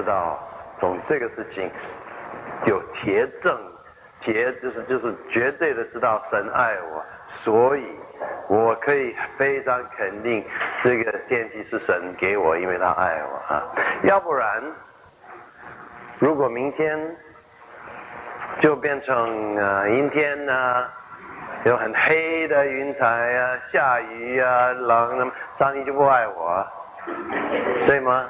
道从这个事情有铁证，就是绝对的知道神爱我，所以我可以非常肯定这个天气是神给我，因为他爱我啊。要不然，如果明天就变成阴天啊，有很黑的云彩啊，下雨啊，冷，那么上帝就不爱我，对吗？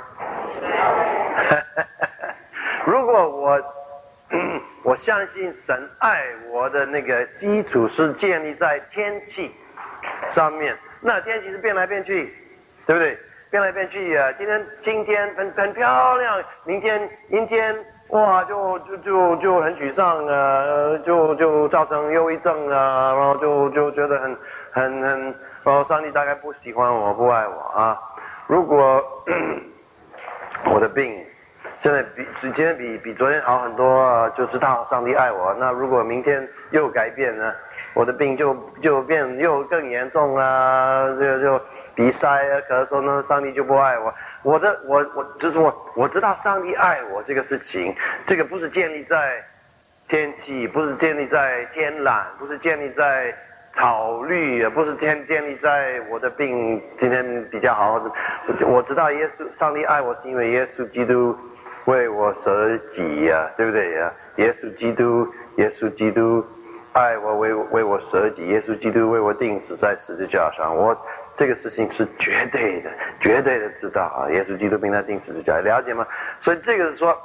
如果我相信神爱我的那个基础是建立在天气上面，那天气是变来变去，对不对？变来变去啊，今天晴天很漂亮，明天阴天，哇，就很沮丧啊，就造成忧郁症啊，然后就觉得很，然后上帝大概不喜欢我，不爱我啊。如果我的病现在今天比昨天好很多啊，就知道上帝爱我。那如果明天又改变呢，我的病就变又更严重啊，就鼻塞啊，咳嗽呢，上帝就不爱我。我知道上帝爱我这个事情，这个不是建立在天气，不是建立在天蓝，不是建立在草绿，不是建立在我的病今天比较好。我知道上帝爱我是因为耶稣基督为我舍己呀，对不对呀？耶稣基督爱我，为我舍己，耶稣基督为我钉死在十字架上。我这个事情是绝对的知道啊，耶稣基督并他钉十字架，了解吗？所以这个是说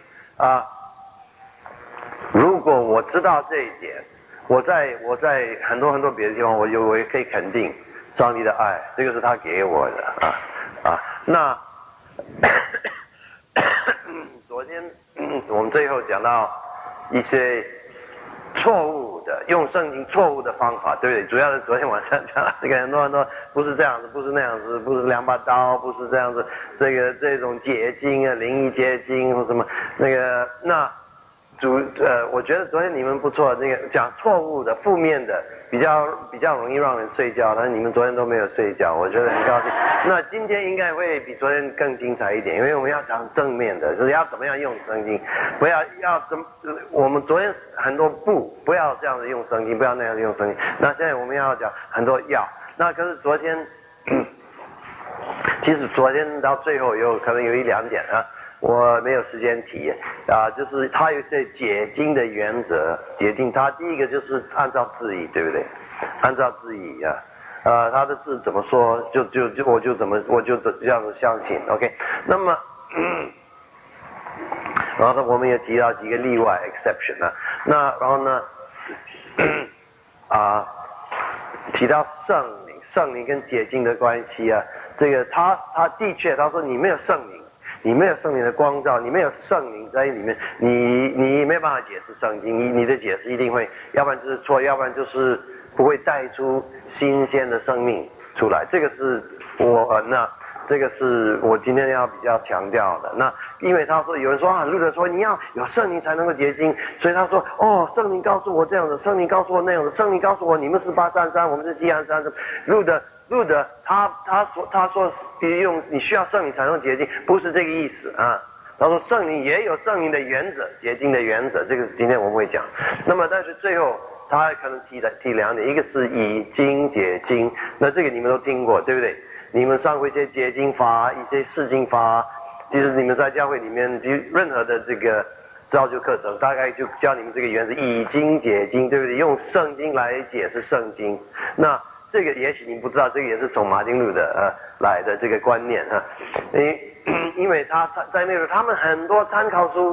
如果我知道这一点，我在很多别的地方，我也可以肯定上帝的爱，这个是他给我的啊。那昨天我们最后讲到一些错误的用圣经错误的方法，对不对？主要是昨天晚上讲这个很多不是这样子，不是那样子，不是两把刀，不是这样子，这种解经啊，灵异解经或什么我觉得昨天你们不错，那个讲错误的、负面的，比较容易让人睡觉，但是你们昨天都没有睡觉，我觉得很高兴。那今天应该会比昨天更精彩一点，因为我们要讲正面的，就是要怎么样用圣经，我们昨天很多不要这样子用圣经，不要那样子用圣经。那现在我们要讲很多要，那可是昨天，其实昨天到最后可能有一两点啊。我没有时间提就是它有一些解经的原则，解经它第一个就是按照字义，对不对？按照字义它的字怎么说我就这样子相信 ，OK？ 那么然后我们也提到几个例外 exception 啊，那然后呢提到圣灵跟解经的关系啊，这个他的确他说你没有圣灵。你没有圣灵的光照，你没有圣灵在里面，你没有办法解释圣经，你的解释一定会，要不然就是错，要不然就是不会带出新鲜的生命出来。这个是这个是我今天要比较强调的。那因为他说有人说路德说你要有圣灵才能够结晶，所以他说圣灵告诉我这样子，圣灵告诉我那样子，圣灵告诉我你们是833，我们是733，路德他说你需要圣灵才能结晶，不是这个意思啊。他说圣灵也有圣灵的原则，结晶的原则，这个是今天我们会讲。那么但是最后他可能提两点，一个是以经解经，那这个你们都听过，对不对？你们上过一些解经法，一些释经法，其实你们在教会里面任何的这个造就课程，大概就教你们这个原则，以经解经，对不对？用圣经来解释圣经。那这个也许你不知道，这个也是从马丁路德来的这个观念因为他在那个他们很多参考书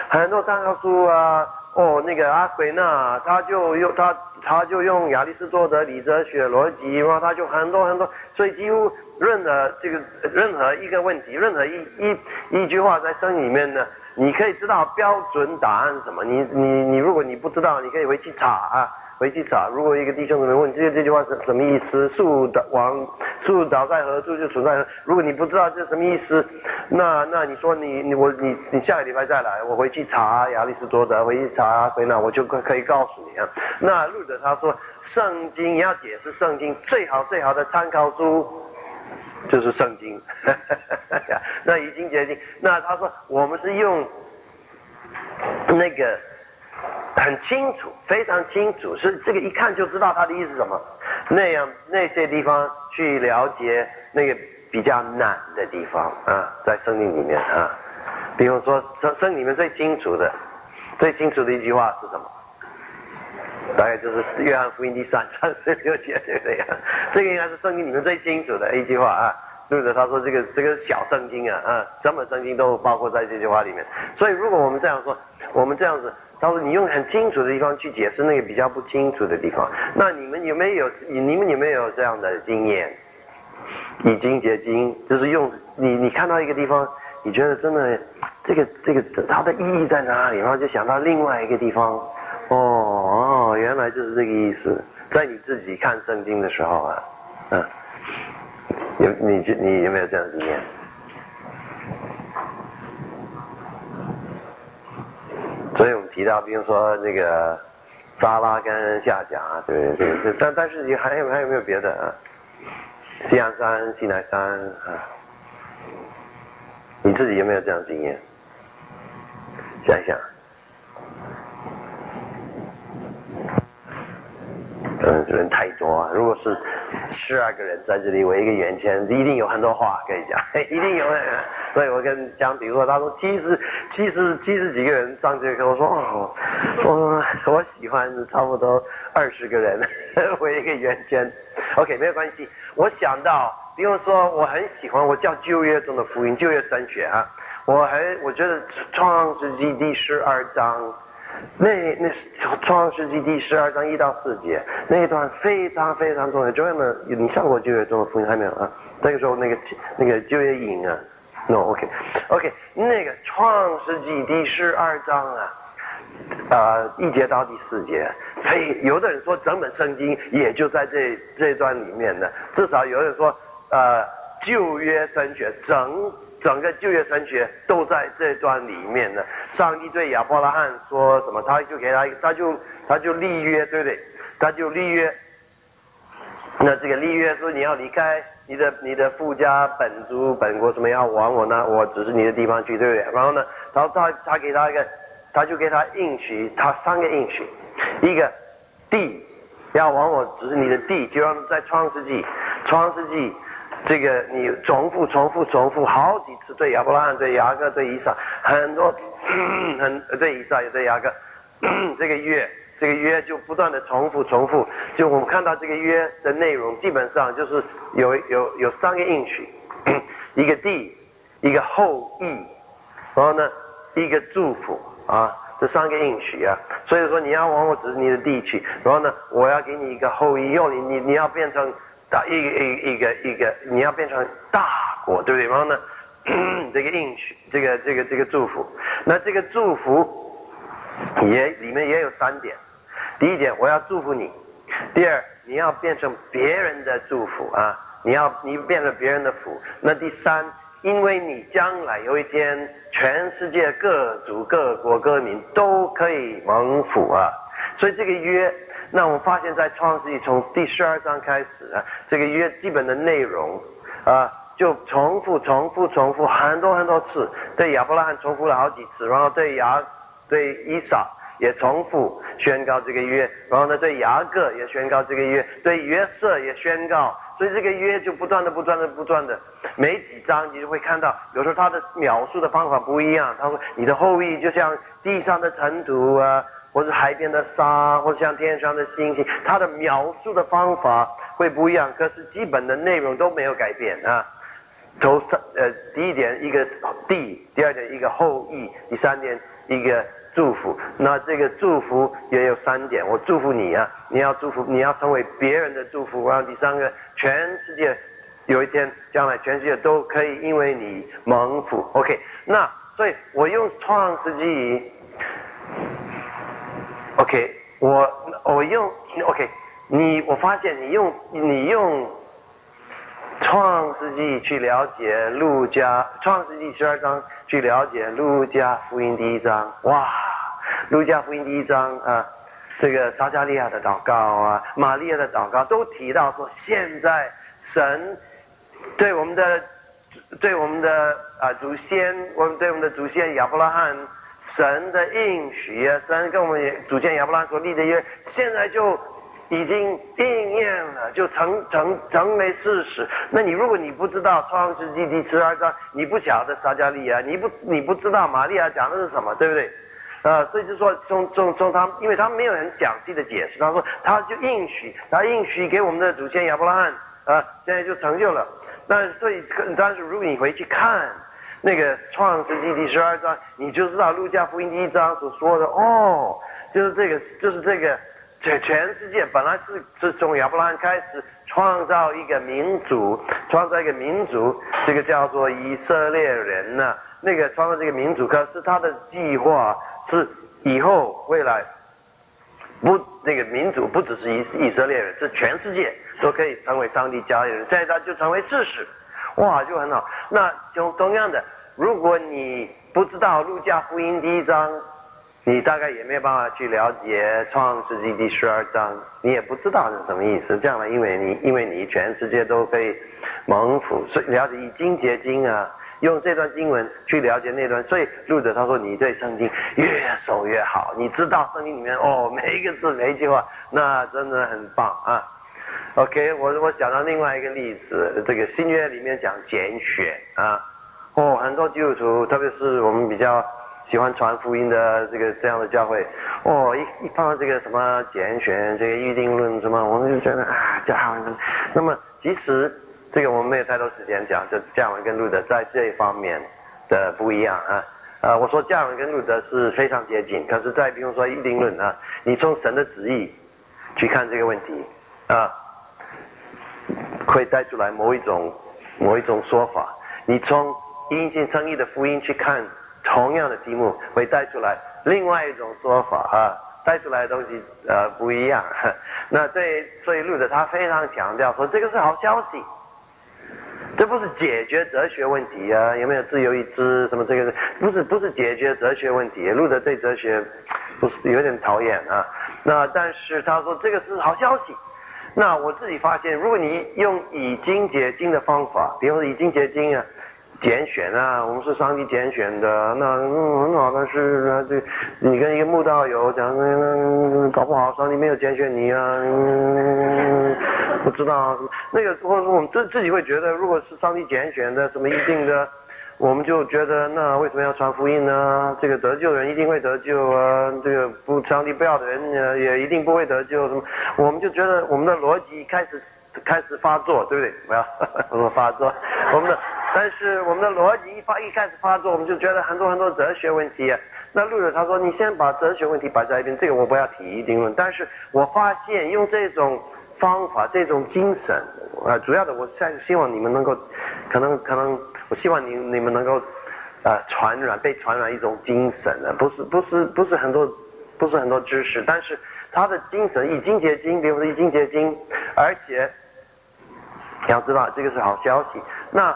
那个阿奎那他就用亚里士多德理哲学逻辑，然后他就很多，所以几乎任何一个问题，任何一句话在圣经里面呢，你可以知道标准答案是什么。你如果你不知道，你可以回去查如果一个弟兄姊妹问这句话是什么意思，树倒在何处就存在何处，如果你不知道这什么意思，那你说你下个礼拜再来，我回去查亚里士多德，回去查回那，我就可以告诉你啊。那路德他说圣经要解释圣经最好的参考书就是圣经。那已经洁净。那他说我们是用那个很清楚，非常清楚，是这个一看就知道他的意思是什么。那些地方去了解那个比较难的地方啊，在圣经里面啊，比如说圣经里面最清楚的一句话是什么？大概就是约翰福音第3章16节，对不对啊？这个应该是圣经里面最清楚的一句话啊。对不对？他说这个小圣经啊，整本圣经都包括在这句话里面。所以如果我们这样说，我们这样子，他说你用很清楚的地方去解释那个比较不清楚的地方，那你们有没有这样的经验？以经解经，就是用你看到一个地方，你觉得真的这个它的意义在哪里？然后就想到另外一个地方，原来就是这个意思。在你自己看圣经的时候啊，你有没有这样的经验？所以我们提到，比如说那个撒拉跟夏甲，对，但是还有没有别的啊？西安山、西奈山啊，你自己有没有这样的经验？想一想。人太多啊！如果是12个人在这里围一个圆圈，一定有很多话可以讲，一定有人。所以我跟讲，比如说他说70几个人上这个课，我说我喜欢差不多20个人围一个圆圈。OK， 没有关系。我想到，比如说我很喜欢，我叫旧约中的福音，旧约神学啊。我觉得创世纪第12章。那创世纪第12章1到4节那一段非常非常重要。就那你上过旧约中的福音还没有啊？那个时候那个旧约营啊 ，no OK， 那个创世纪第12章啊，1节到第4节，有的人说整本圣经也就在这段里面的，至少有人说旧约神学整个旧约神学都在这段里面呢。上帝对亚伯拉罕说什么？他就立约，对不对？他就立约。那这个立约说你要离开你的父家本族本国，什么要往我指示你的地方去，对不对？然后呢，然后他就给他应许，他3个应许，一个地要往我指示你的地，就让在创世纪。这个你重复好几次，对亚伯拉罕、对雅各、对以撒，很多对以撒也对雅各，这个约就不断的重复，就我们看到这个约的内容基本上就是有3个应许，一个地，一个后裔，然后呢一个祝福啊，这3个应许啊。所以说你要往我指你的地去，然后呢我要给你一个后裔，你要变成一个你要变成大国，对不对？然后呢这个应许，这个祝福，那这个祝福里面也有3点。第一点，我要祝福你；第二，你要变成别人的祝福啊，你变成别人的福。那第三，因为你将来有一天，全世界各族各国各民都可以蒙福啊，所以这个约。那我们发现在创世纪从第12章开始啊，这个约基本的内容就重复很多次，对亚伯拉罕重复了好几次，然后对以撒也重复宣告这个约，然后呢对雅各也宣告这个约，对约瑟也宣告，所以这个约就不断的，每几章你就会看到，有时候他的描述的方法不一样，他说你的后裔就像地上的尘土啊，或者海边的沙，或者像天上的星星，它的描述的方法会不一样，可是基本的内容都没有改变啊。第一点一个地，第二点一个后裔，第3点一个祝福。那这个祝福也有3点，我祝福你啊，你要成为别人的祝福。然后第3个，全世界有一天将来全世界都可以因为你蒙福。OK， 那所以我用创世纪。OK， 我用 OK， 我发现你用创世纪去了解路加，创世纪12章去了解路加福音第1章，哇，路加福音第1章啊，这个撒迦利亚的祷告啊，玛利亚的祷告都提到说，现在神对我们的祖先，对我们的祖先亚伯拉罕，神的应许啊，神跟我们祖先亚伯拉罕所立的约，现在就已经应验了，就成为事实。那如果你不知道创世纪第12章，你不晓得撒迦利亚，你不知道玛利亚讲的是什么，对不对？所以就说从他，因为他没有很详细的解释，他说他就应许给我们的祖先亚伯拉罕现在就成就了。但是如果你回去看那个创世纪第12章，你就知道路加福音第1章所说的就是这个全世界本来是从亚伯拉罕开始创造一个民族，这个叫做以色列人呢，那个创造这个民族，可是他的计划是以后未来那个民族不只是以色列人，是全世界都可以成为上帝家里人，现在他就成为事实，就很好。那同样的，如果你不知道路加福音第1章，你大概也没有办法去了解创世纪第12章，你也不知道是什么意思。这样呢，因为你全世界都可以蒙福，所以了解以经结经啊，用这段经文去了解那段。所以路德他说，你对圣经越熟越好，你知道圣经里面每一个字每一句话，那真的很棒啊。OK， 我想到另外一个例子，这个新约里面讲拣选啊，很多基督徒，特别是我们比较喜欢传福音的这样的教会，一碰到这个什么拣选，这个预定论什么，我们就觉得加文什么。那么其实这个我们没有太多时间讲，就加文跟路德在这一方面的不一样啊。我说加文跟路德是非常接近，可是比如说预定论啊，你从神的旨意去看这个问题会带出来某一种说法。你从因信称义的福音去看同样的题目，会带出来另外一种说法带出来的东西不一样。那所以路德他非常强调说，这个是好消息，这不是解决哲学问题啊，有没有自由意志什么，这个不是解决哲学问题。路德对哲学不是有点讨厌那但是他说这个是好消息。那我自己发现，如果你用以经结经的方法，比如说以经结经拣选我们是上帝拣选的，那很好。但是你跟一个慕道友讲，搞不好上帝没有拣选你不知道那个，或者说我们自己会觉得，如果是上帝拣选的，什么一定的，我们就觉得那为什么要传福音呢？这个得救的人一定会得救这个上帝不要的人也一定不会得救什么，我们就觉得我们的逻辑开始发作，对不对？不要我说发作，但是我们的逻辑一开始发作，我们就觉得很多哲学问题那路德他说，你先把哲学问题摆在一边，这个我不要提一定论。但是我发现用这种方法，这种精神主要的，我希望你们能够，可能我希望你们能够被传染一种精神不是很多知识，但是他的精神以经结经，比如说以经结经，而且要知道这个是好消息。那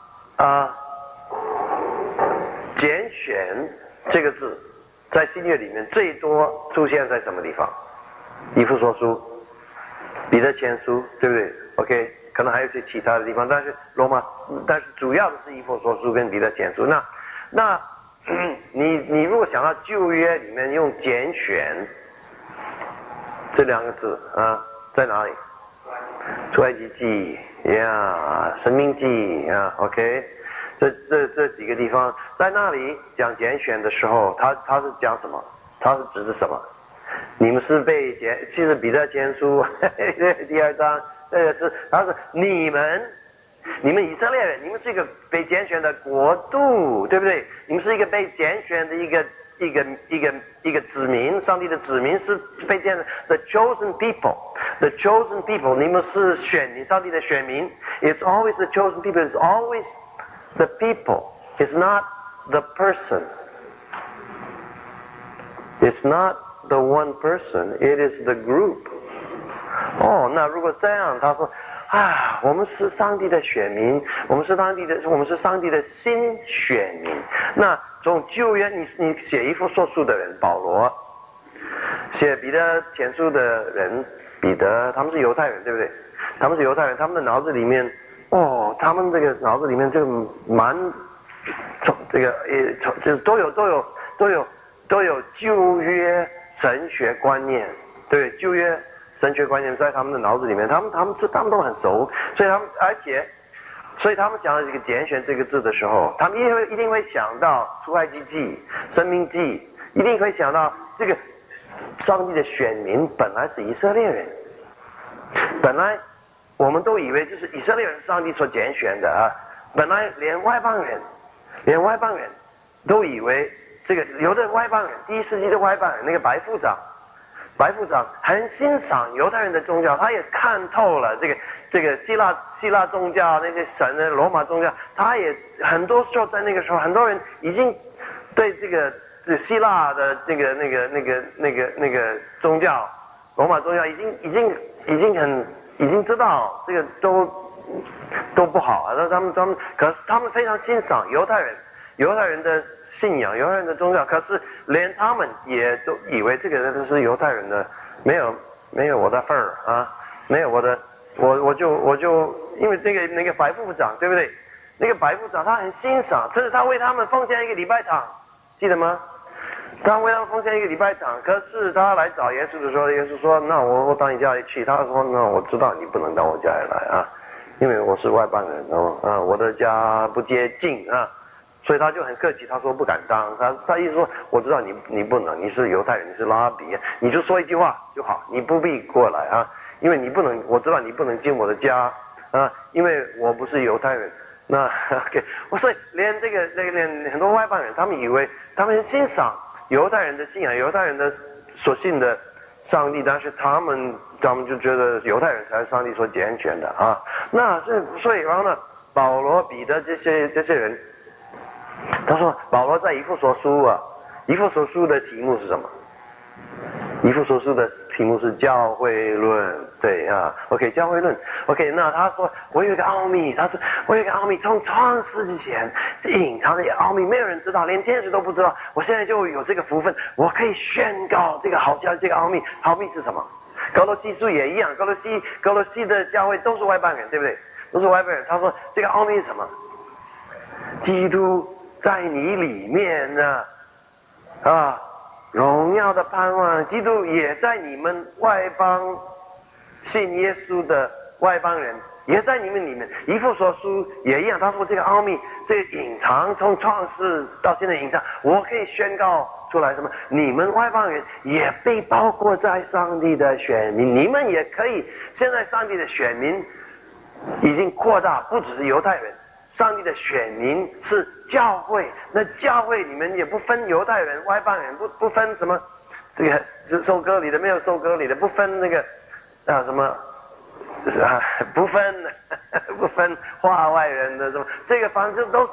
拣选这个字在新约里面最多出现在什么地方？以弗所书、彼得前书，对不对 ？OK， 可能还有一些其他的地方，但是主要的是以弗所书跟彼得前书。那你如果想到旧约里面用拣选这两个字在哪里？出埃及记申命记OK， 这几个地方，在那里讲拣选的时候，他是讲什么？他是指的什么？你们是被其实彼得前书第2章他是你们以色列人，你们是一个被拣选的国度，对不对？你们是一个被拣选的一个子民，上帝的子民是被拣选的 chosen people，the chosen people， 你们是选民，上帝的选民。It's always the chosen people. It's always the people. It's not the person. It's not the one person. It is the group. 那如果这样，他说我们是上帝的选民，我们是上帝的新选民。那从旧约你写以弗所书的人保罗，写彼得前书的人彼得，他们是犹太人，对不对？他们是犹太人，他们的脑子里面哦，他们这个脑子里面就蛮从这个就是都有旧约神学观念，对，旧约神学观念在他们的脑子里面，他们都很熟，所以他们讲到这个拣选这个字的时候，他们一定会想到出埃及记、申命记，一定会想到这个上帝的选民本来是以色列人，本来我们都以为就是以色列人上帝所拣选的啊，本来连外邦人都以为这个有的外邦人，第一世纪的外邦人，那个白副长很欣赏犹太人的宗教，他也看透了这个希腊宗教那些神的罗马宗教，他也很多时候在那个时候，很多人已经对这个希腊的那个宗教，罗马宗教已经知道这个都不好啊，可是他们非常欣赏犹太人的信仰，犹太人的宗教，可是连他们也都以为这个都是犹太人的，没有我的份儿啊，没有我的，我就因为那个白副长，对不对？那个白副长他很欣赏，甚至他为他们奉献一个礼拜堂，记得吗？他为他们奉献一个礼拜堂，可是他来找耶稣的时候，耶稣说：“那我到你家里去。”他说：“那我知道你不能到我家里来啊，因为我是外邦人哦，我的家不接近啊。”所以他就很客气，他说不敢当，他意思说我知道你不能，你是犹太人，你是拉比，你就说一句话就好，你不必过来啊，因为你不能，我知道你不能进我的家啊，因为我不是犹太人。那 OK， 所以连连很多外邦人，他们以为他们欣赏犹太人的信仰，犹太人的所信的上帝，但是他们就觉得犹太人才是上帝所拣选的啊。那所以然后呢，保罗、彼得这些人。他说保罗在以弗所书啊，以弗所书的题目是什么？以弗所书的题目是教会论，对啊 ，OK， 教会论 ，OK， 那他说我有一个奥秘，他说我有一个奥秘，从创世之前隐藏的奥秘，没有人知道，连天使都不知道，我现在就有这个福分，我可以宣告这个好消息，这个奥秘，奥秘是什么？哥罗西书也一样，哥罗西的教会都是外邦人，对不对？都是外邦人，他说这个奥秘是什么？基督在你里面呢，啊，荣耀的盼望，基督也在你们外邦信耶稣的外邦人，也在你们里面。以弗所书也一样，他说这个奥秘，这个隐藏，从创世到现在隐藏，我可以宣告出来什么？你们外邦人也被包括在上帝的选民，你们也可以。现在上帝的选民已经扩大，不只是犹太人。上帝的选民是教会，那教会里面也不分犹太人、外邦人，不分什么这个受割礼的没有受割礼的，不分那个什么不分化外人的什么，这个反正都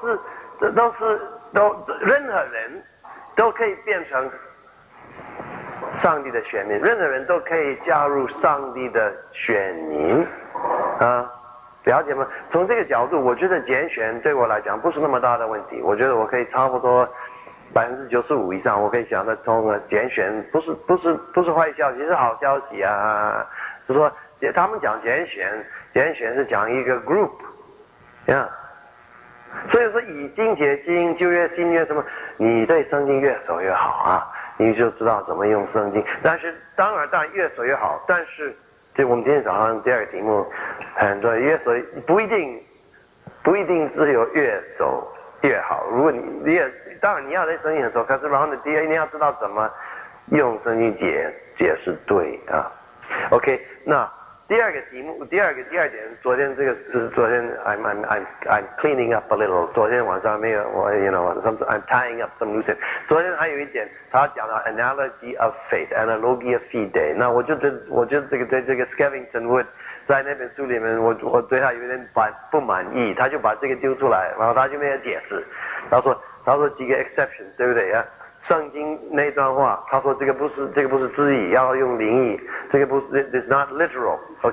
任何人都可以变成上帝的选民，任何人都可以加入上帝的选民啊。了解吗？从这个角度，我觉得拣选对我来讲不是那么大的问题。我觉得我可以差不多95%以上，我可以想得通了。拣选不是坏消息，是好消息啊。就是说，他们讲拣选是讲一个 group， 呀。所以说，以经解经，旧约新约什么，你对圣经越熟越好啊，你就知道怎么用圣经。但是当然越熟越好，但是。就我们今天早上第二个题目，很多越熟不一定只有越熟越好。如果你也当然你要对圣经很熟，可是然后你你要知道怎么用圣经解释对啊。OK， 那第二点，昨天这个就是昨天 I'm cleaning up a little。昨天晚上没有我 I'm tying up some loose ends。昨天还有一点，他讲到 analogy of faith，analogy of fide。那我觉得这个 Skevington Wood 在那本书里面，我对他有点不满意，他就把这个丢出来，然后他就没有解释。他说几个 exception， 对不对啊？圣经那段话，他说这个不是字义，要用灵义，这个不是 it's not literal，OK，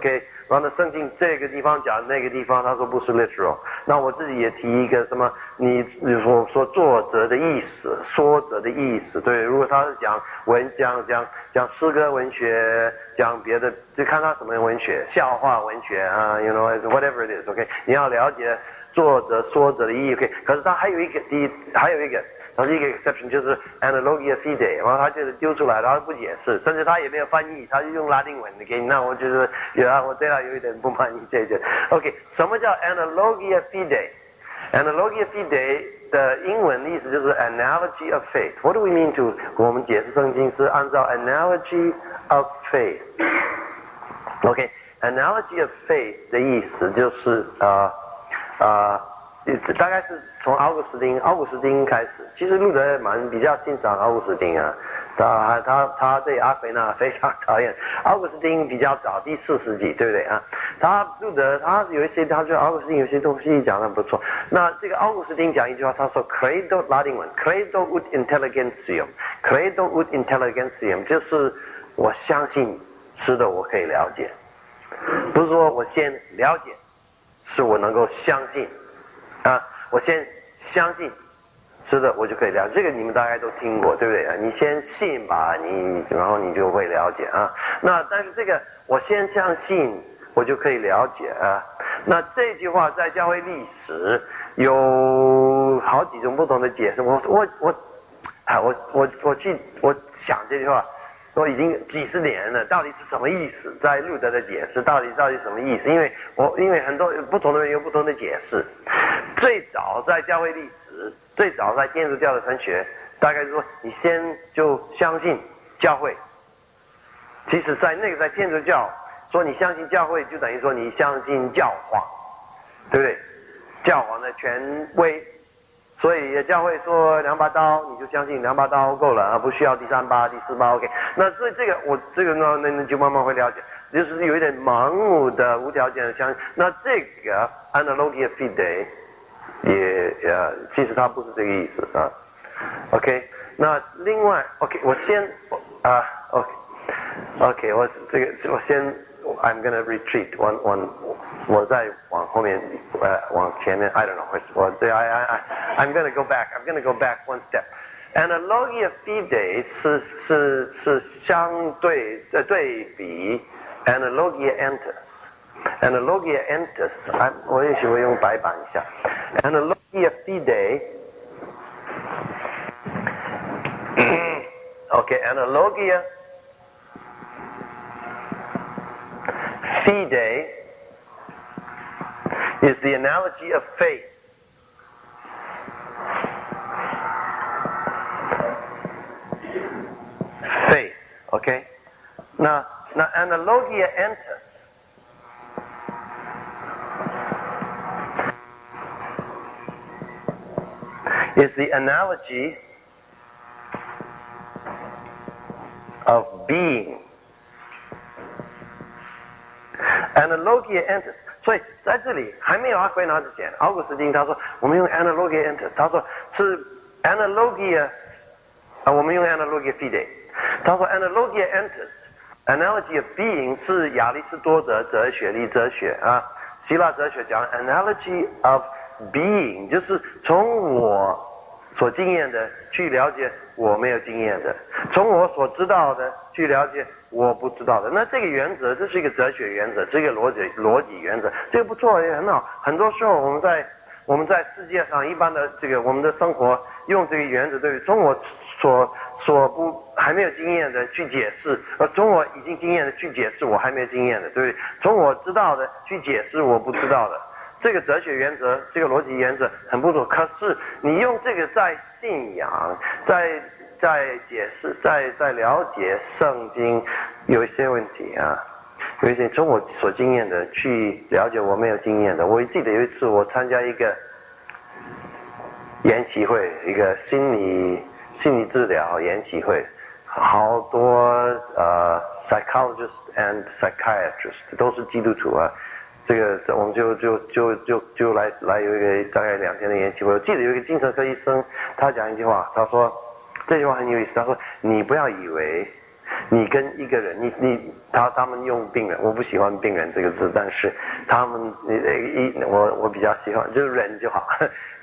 然后呢，圣经这个地方讲那个地方，他说不是 literal。那我自己也提一个什么，你说作者的意思，说者的意思，对，如果他是讲诗歌文学，讲别的，就看他什么文学，笑话文学啊，you know whatever it is，OK， 你要了解作者说者的意义 ，OK， 可是他还有一个它是一个 exception， 就是 analogia fide， 然后他就是丢出来，然后不解释，甚至他也没有翻译，他就用拉丁文的给你。那我觉得我对他有一点不满意这个。OK， 什么叫 analogia fide？analogia fide 的英文意思就是 analogy of faith。What do we mean to？ 我们解释圣经是按照 analogy of faith。OK，analogy of faith 的意思就是大概是从奥古斯丁开始。其实路德比较欣赏奥古斯丁啊，他对阿奎那非常讨厌。奥古斯丁比较早，第4世纪，对不对啊？路德他有一些，他觉得奥古斯丁有些东西讲得不错。那这个奥古斯丁讲一句话，他说 credo 拉丁文 credo ut intelligentium，credo ut intelligentium 就是我相信吃的我可以了解，不是说我先了解，是我能够相信。我先相信，是的，我就可以了解。这个你们大概都听过，对不对啊？你先信吧，然后你就会了解啊。那但是这个我先相信，我就可以了解啊。那这句话在教会历史有好几种不同的解释。我想这句话。我已经几十年了，到底是什么意思？在路德的解释到底什么意思？因为很多不同的人有不同的解释。最早在教会历史，最早在天主教的神学，大概是说你先就相信教会。其实在天主教说你相信教会，就等于说你相信教皇，对不对？教皇的权威。所以教会说2把刀，你就相信2把刀够了啊，不需要第3把、第4把 ，OK。那所以这个呢，那就慢慢会了解，就是有一点盲目的、无条件的相信。那这个 analogia fide 其实它不是这个意思啊 ，OK。那另外 ，OK， 我先OK， 我先。I'm gonna retreat我再往后面往前面 I don't know I'm gonna go back one step. Analogia fide 是相对对比 analogia entus。Analogia entus 我也许会用白板一下 Analogia fide OK Analogia Fide is the analogy of faith. Faith, okay? Now analogia entus is the analogy of being.Analogia entus， 所以在这里还没有阿奎那之前，奥古斯丁他说我们用 analogia entus， 他说是 analogia， 我们用 analogia fide， 他说 analogia entus，analogy of being 是亚里士多德哲学啊，希腊哲学讲 analogy of being， 就是从我所经验的去了解我没有经验的，从我所知道的去了解我不知道的。那这个原则，这是一个哲学原则，是一个逻辑原则，这个不错也很好。很多时候我们在世界上一般的我们的生活用这个原则，对不对？从我还没有经验的去解释，从我已经经验的去解释我还没有经验的，对不对？从我知道的去解释我不知道的。这个哲学原则，这个逻辑原则很不错。可是你用这个在信仰，在解释，在了解圣经，有一些问题啊，有一些从我所经验的去了解我没有经验的。我记得有一次我参加一个研习会，一个心理治疗研习会，好多psychologists and psychiatrists 都是基督徒啊。这个我们就来有一个大概2天的研习会。我记得有一个精神科医生，他讲一句话，他说这句话很有意思，他说你不要以为你跟一个人，他们用病人，我不喜欢病人这个字，但是他们我比较喜欢就是人就好。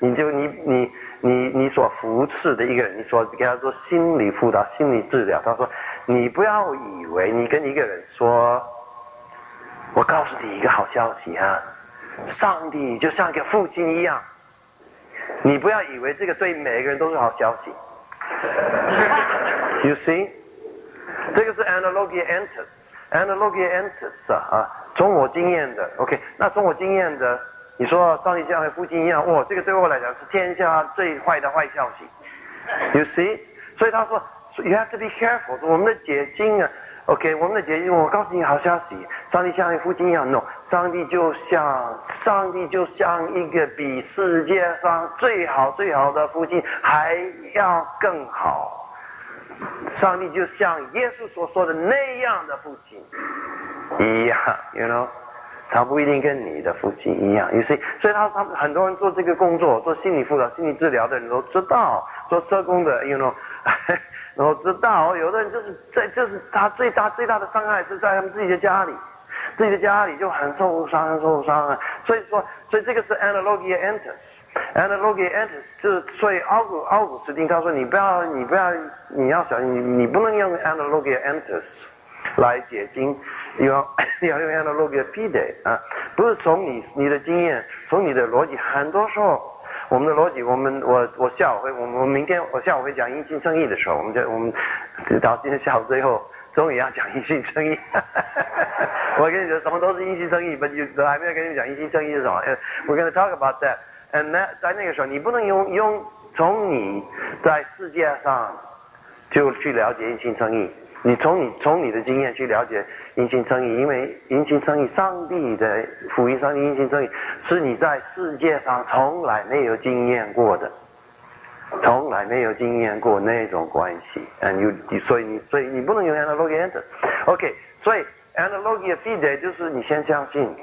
你所扶持的一个人，你所给他做心理辅导、心理治疗，他说你不要以为你跟一个人说，我告诉你一个好消息啊，上帝就像一个父亲一样，你不要以为这个对每个人都是好消息。You see？ 这个是 analogia entus。analogia entus 啊，从我经验的 ，OK， 那从我经验的，你说上帝像父亲一样，哇，这个对我来讲是天下最坏的坏消息。You see？ 所以他说 ，You have to be careful。我们的解经啊 ，OK， 我们的解经，我告诉你好消息，上帝像父亲一样 ，No， 上帝就像一个比世界上最好的父亲还要更好。上帝就像耶稣所说的那样的父亲一样 ，you know， 他不一定跟你的父亲一样 ，you see， 所以他们很多人做这个工作，做心理辅导、心理治疗的人都知道，做社工的 ，you know， 然后知道，有的人就是他最大的伤害是在他们自己的家里。自己的家里就很受伤啊，所以这个是 analogia entus。analogia entus 就是所以奥古斯丁他说你要小心，你不能用 analogia entus 来解经，你要用 analogia fide 啊，不是从你的经验，从你的逻辑，很多时候我们的逻辑，我下午会，我明天我下午会讲因信称义的时候，我们直到今天下午最后。终于要讲因信称义，我跟你说什么都是因信称义，我还没有跟你讲因信称义是什么。We're going to talk about that. And 在那个时候，你不能用从你在世界上就去了解因信称义，你从你的经验去了解因信称义，因为因信称义，上帝的福音，上帝因信称义是你在世界上从来没有经验过的。从来没有经验过那种关系 所以你不能用 analogia entus。OK， 所以 analogia fide 就是你先相信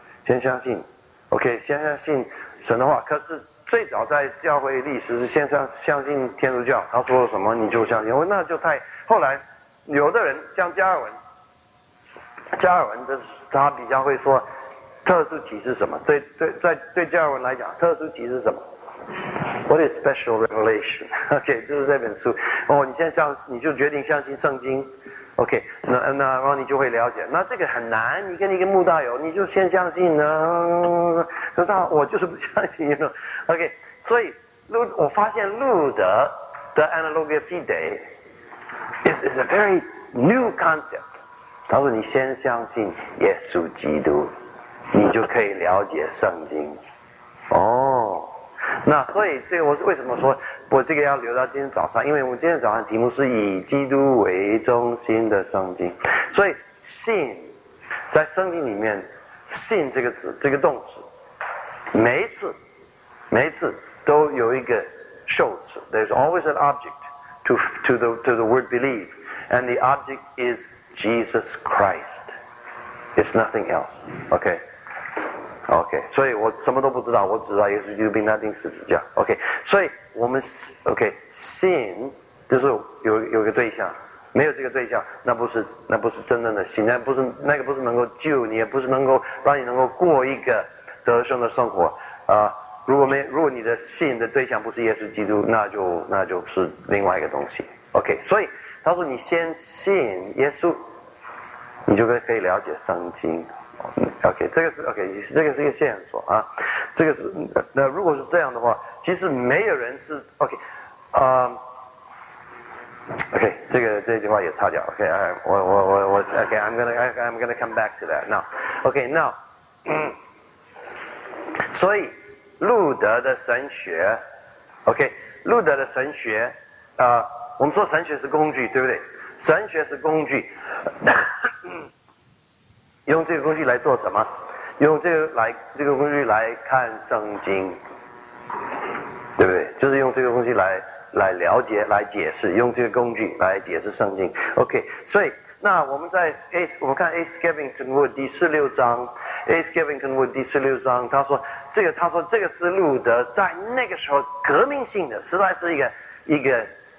，OK， 先相信神的话。可是最早在教会历史是先相信天主教，他说什么你就相信，那就后来有的人像加尔文他比较会说特殊启示什么？对加尔文来讲，特殊启示什么？What is special revelation? OK， 这是这本书。你就决定相信圣经。OK， 那然后你就会了解。那这个很难，你跟一个慕道友，你就先相信呢？我就是不相信。OK， 所以我发现路德的 analogia fide is a very new concept。他说你先相信耶稣基督，你就可以了解圣经。哦。那所以这个我是为什么说我这个要留到今天早上？因为我们今天早上题目是以基督为中心的圣经，所以信在圣经里面，信这个字这个动词，每一次都有一个受词 ，there's always an object to the word believe, and the object is Jesus Christ. It's nothing else. OK， 所以我什么都不知道，我只知道耶稣基督并他钉十字架。OK， 所以我们 OK 信就是有个对象，没有这个对象，那不是真正的信，那个不是能够救你，也不是能够让你能够过一个得胜的生活啊。如果你的信的对象不是耶稣基督，那就是另外一个东西。OK， 所以他说你先信耶稣，你就可以了解圣经。OK， 这个是一个线索啊。这个是那如果是这样的话，其实没有人是 OK， OK， 这句话也擦掉。OK， 我 OK，I'm gonna come back to that now。OK， now， 所以路德的神学 ，OK， 路德的神学我们说神学是工具，对不对？神学是工具。用这个工具来做什么？用这个工具来看圣经，对不对？就是用这个工具来了解、来解释，用这个工具来解释圣经。OK， 所以那我们看 A. Skevington Wood 第16章 ，A. Skevington Wood 第16章，他说这个是路德在那个时候革命性的，实在是一个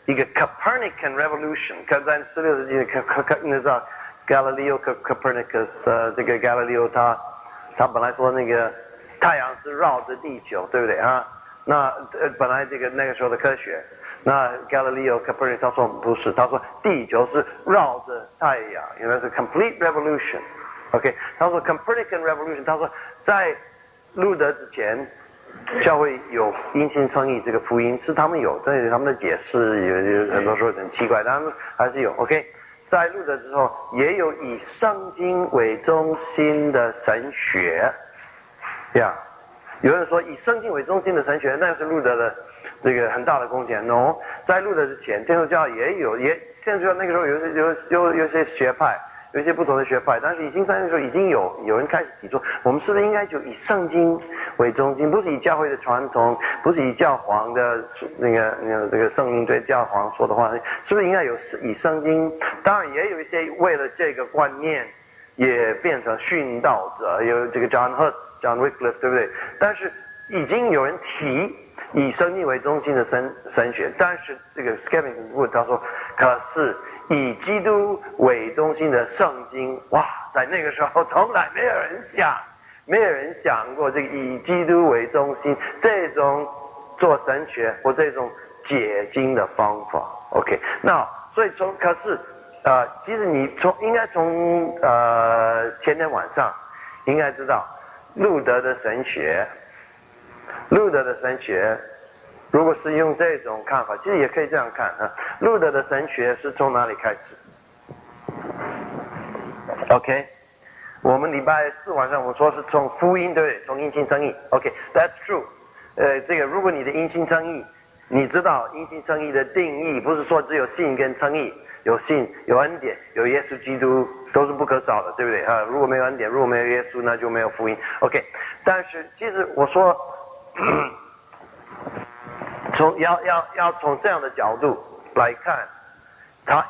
一个 Copernican revolution， 看在16世纪的你知道 Galileo Copernicus， 这个 Galileo 他本来说那个太阳是绕着地球，对不对啊？那本来那个时候的科学，那 Galileo Copernicus 他说不是，他说地球是绕着太阳，原来是 complete revolution。OK， 他说 Copernican revolution， 他说在路德之前，教会有因信称义这个福音是他们有，但是他们的解释有很多时候很奇怪，但他们还是有。OK， 在路德之后也有以圣经为中心的神学，呀，有人说以圣经为中心的神学，那是路德的这个很大的贡献。No， 在路德之前，天主教也有，天主教那个时候有些学派。有一些不同的学派，但是已经在那个时候已经有人开始提出，我们是不是应该就以圣经为中心，不是以教会的传统，不是以教皇的那个这个圣灵对教皇说的话，是不是应该有以圣经？当然也有一些为了这个观念也变成殉道者，有这个 John Huss、John Wycliffe， 对不对？但是已经有人提以圣经为中心的神学，但是这个 Skeptic Wood 他说，可是以基督为中心的圣经，哇，在那个时候从来没有人想过这个以基督为中心这种做神学或这种解经的方法。OK， 那所以可是其实你应该从前天晚上应该知道路德的神学，如果是用这种看法，其实也可以这样看啊。路德的神学是从哪里开始 ？OK， 我们礼拜4晚上我说是从福音，对不对？从因信称义。OK，that's true。这个如果你的因信称义，你知道因信称义的定义，不是说只有信跟称义，有信有恩典，有耶稣基督都是不可少的，对不对啊？如果没有恩典，如果没有耶稣，那就没有福音。OK， 但是其实我说。要从这样的角度来看，他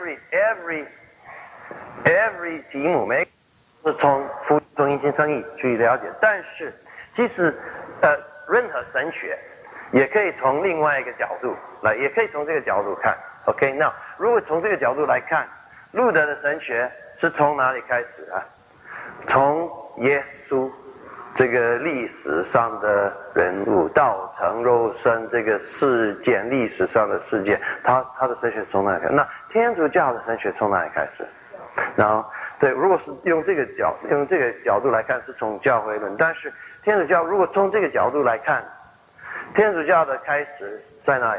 every 题目每是从因信称义去了解，但是其实任何神学也可以从另外一个角度来，也可以从这个角度看。OK， 那如果从这个角度来看，路德的神学是从哪里开始啊？从耶稣这个历史上的人物，道成肉身这个事件，历史上的事件，他的神学从哪里开始？那天主教的神学从哪里开始？然后对，如果是用这个角度来看，是从教会论，但是天主教如果从这个角度来看，天主教的开始在哪里？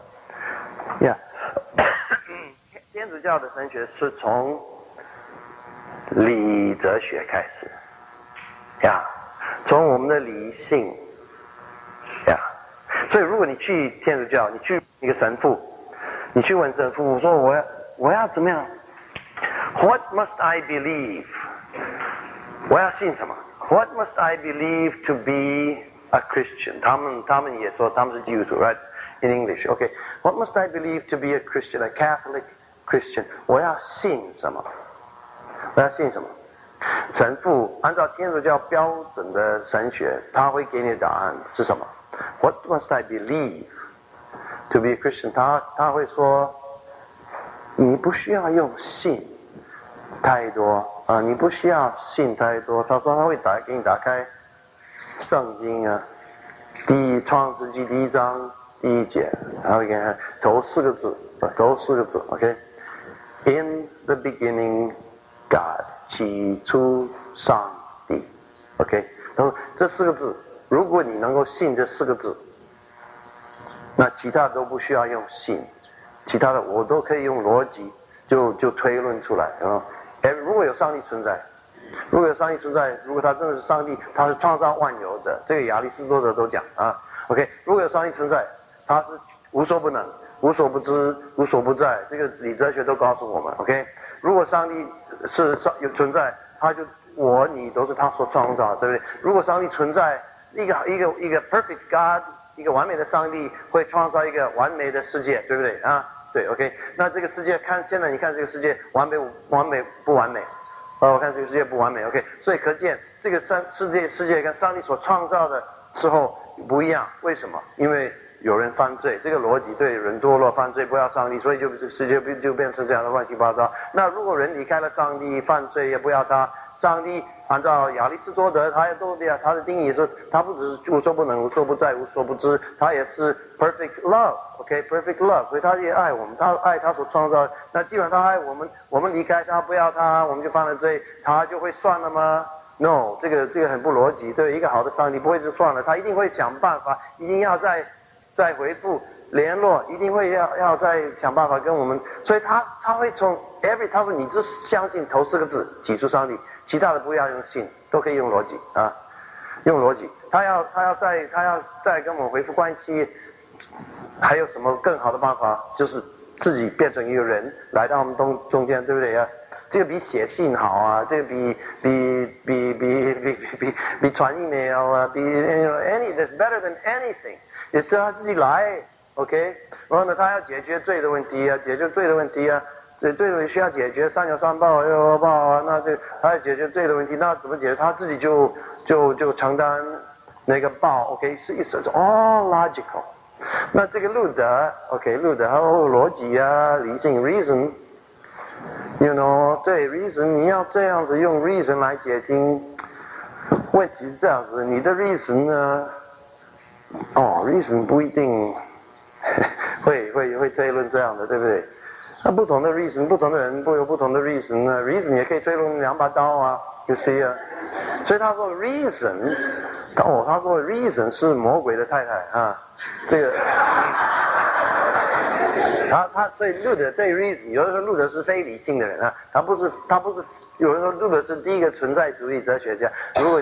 天主教的神学是从理哲学开始，从我们的理性，所以如果你去天主教，你去一个神父，你去问神父，我说我要怎么样 ？What must I believe？ 我要信什么 ？What must I believe to be a Christian？ 他们也说他们是基督徒 ，right？ In English， OK？What must I believe to be a Christian？ A Catholic Christian？ 我要信什么？神父按照天主教标准的神学，他会给你的答案是什么 ？What must I believe to be a Christian？ 他会说，你不需要用信太多你不需要信太多。他说他会给你打开圣经创世纪1章1节，他会给你头4个字 ，OK？In the beginning, God。起初上帝 ，OK， 然后这4个字，如果你能够信这4个字，那其他都不需要用信，其他的我都可以用逻辑就推论出来。如果有上帝存在，如果他真的是上帝，他是创造万有的，这个亚里士多德都讲OK， 如果有上帝存在，他是无所不能、无所不知、无所不在，这个理哲学都告诉我们 ，OK。如果上帝是有存在，他就你都是他所创造的，对不对？如果上帝存在，一个 perfect God， 一个完美的上帝会创造一个完美的世界，对不对对 ，OK。那这个世界现在你看这个世界完美不完美？我看这个世界不完美 ，OK。所以可见这个世界跟上帝所创造的时候不一样，为什么？因为有人犯罪，这个逻辑对人堕落犯罪不要上帝，所以这个世界就变成这样的乱七八糟。那如果人离开了上帝犯罪也不要他，上帝按照亚里士多德他也都他的定义是，他不只是无所不能、无所不在、无所不知，他也是 perfect love，OK，perfect love， 所以他也爱我们，他爱他所创造。那既然他爱我们，我们离开他不要他，我们就犯了罪，他就会算了吗？No， 这个很不逻辑。对一个好的上帝不会就算了，他一定会想办法，一定要再回复联络，一定会要再想办法跟我们。所以他会从 他说你只相信头4个字，起初上帝，其他的不要用信，都可以用逻辑啊，用逻辑。他要再跟我们恢复关系，还有什么更好的办法？就是自己变成一个人来到我们中间，对不对呀？这个比写信好啊，这个比传 email 啊，比 that's better than anything， 也是他自己来 ，OK， 然后呢，他要解决罪的问题啊，解决罪的问题啊，罪的问题需要解决，3有3报6有2报啊，那这他要解决罪的问题，那怎么解决？他自己就承担那个报 ，OK， 是意思是 all logical。那这个路德 ，OK， 路德还有逻辑啊，理性 reason。You know， 对 reason， 你要这样子用 reason 来解经，问题是这样子，你的 reason 呢？reason 不一定会推论这样的，对不对？那不同的 reason， 不同的人会有不同的 reason 呢 ，reason 也可以推论2把刀啊，有些啊。所以他说 reason， 他说 reason 是魔鬼的太太啊，这个。所以路德对 reason， 有人说路德是非理性的人啊，他不是，有人说路德是第一个存在主义哲学家。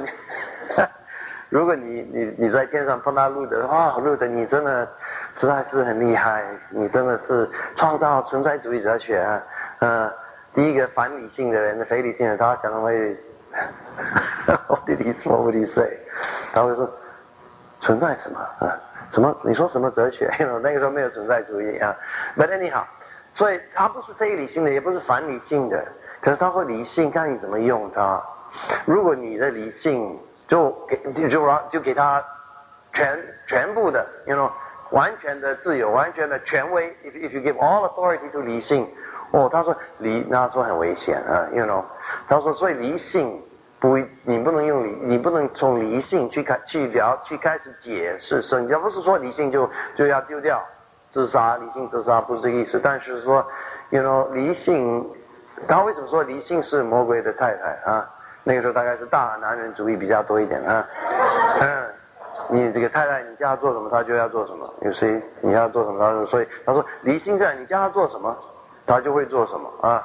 如果你在天上碰到路德，路德你真的实在是很厉害，你真的是创造存在主义哲学啊，第一个反理性的人，非理性的人，他可能会What did he say？ 他会说存在什么啊？什么？你说什么哲学？那个时候没有存在主义啊。But anyhow， 所以他不是非理性的，也不是反理性的。可是他说理性看你怎么用它。如果你的理性就给他全部的完全的自由，完全的权威。If you give all authority to 理性，他说那说很危险啊他说所以理性。你不能从理性去开始解释圣经，不是说理性就要丢掉自杀，理性自杀不是这个意思，但是说理性，他为什么说理性是魔鬼的太太啊？那个时候大概是大男人主义比较多一点啊，你这个太太你叫他做什么他就要做什么，有谁你要做什么所以他说理性这样，你叫他做什么他就会做什么啊。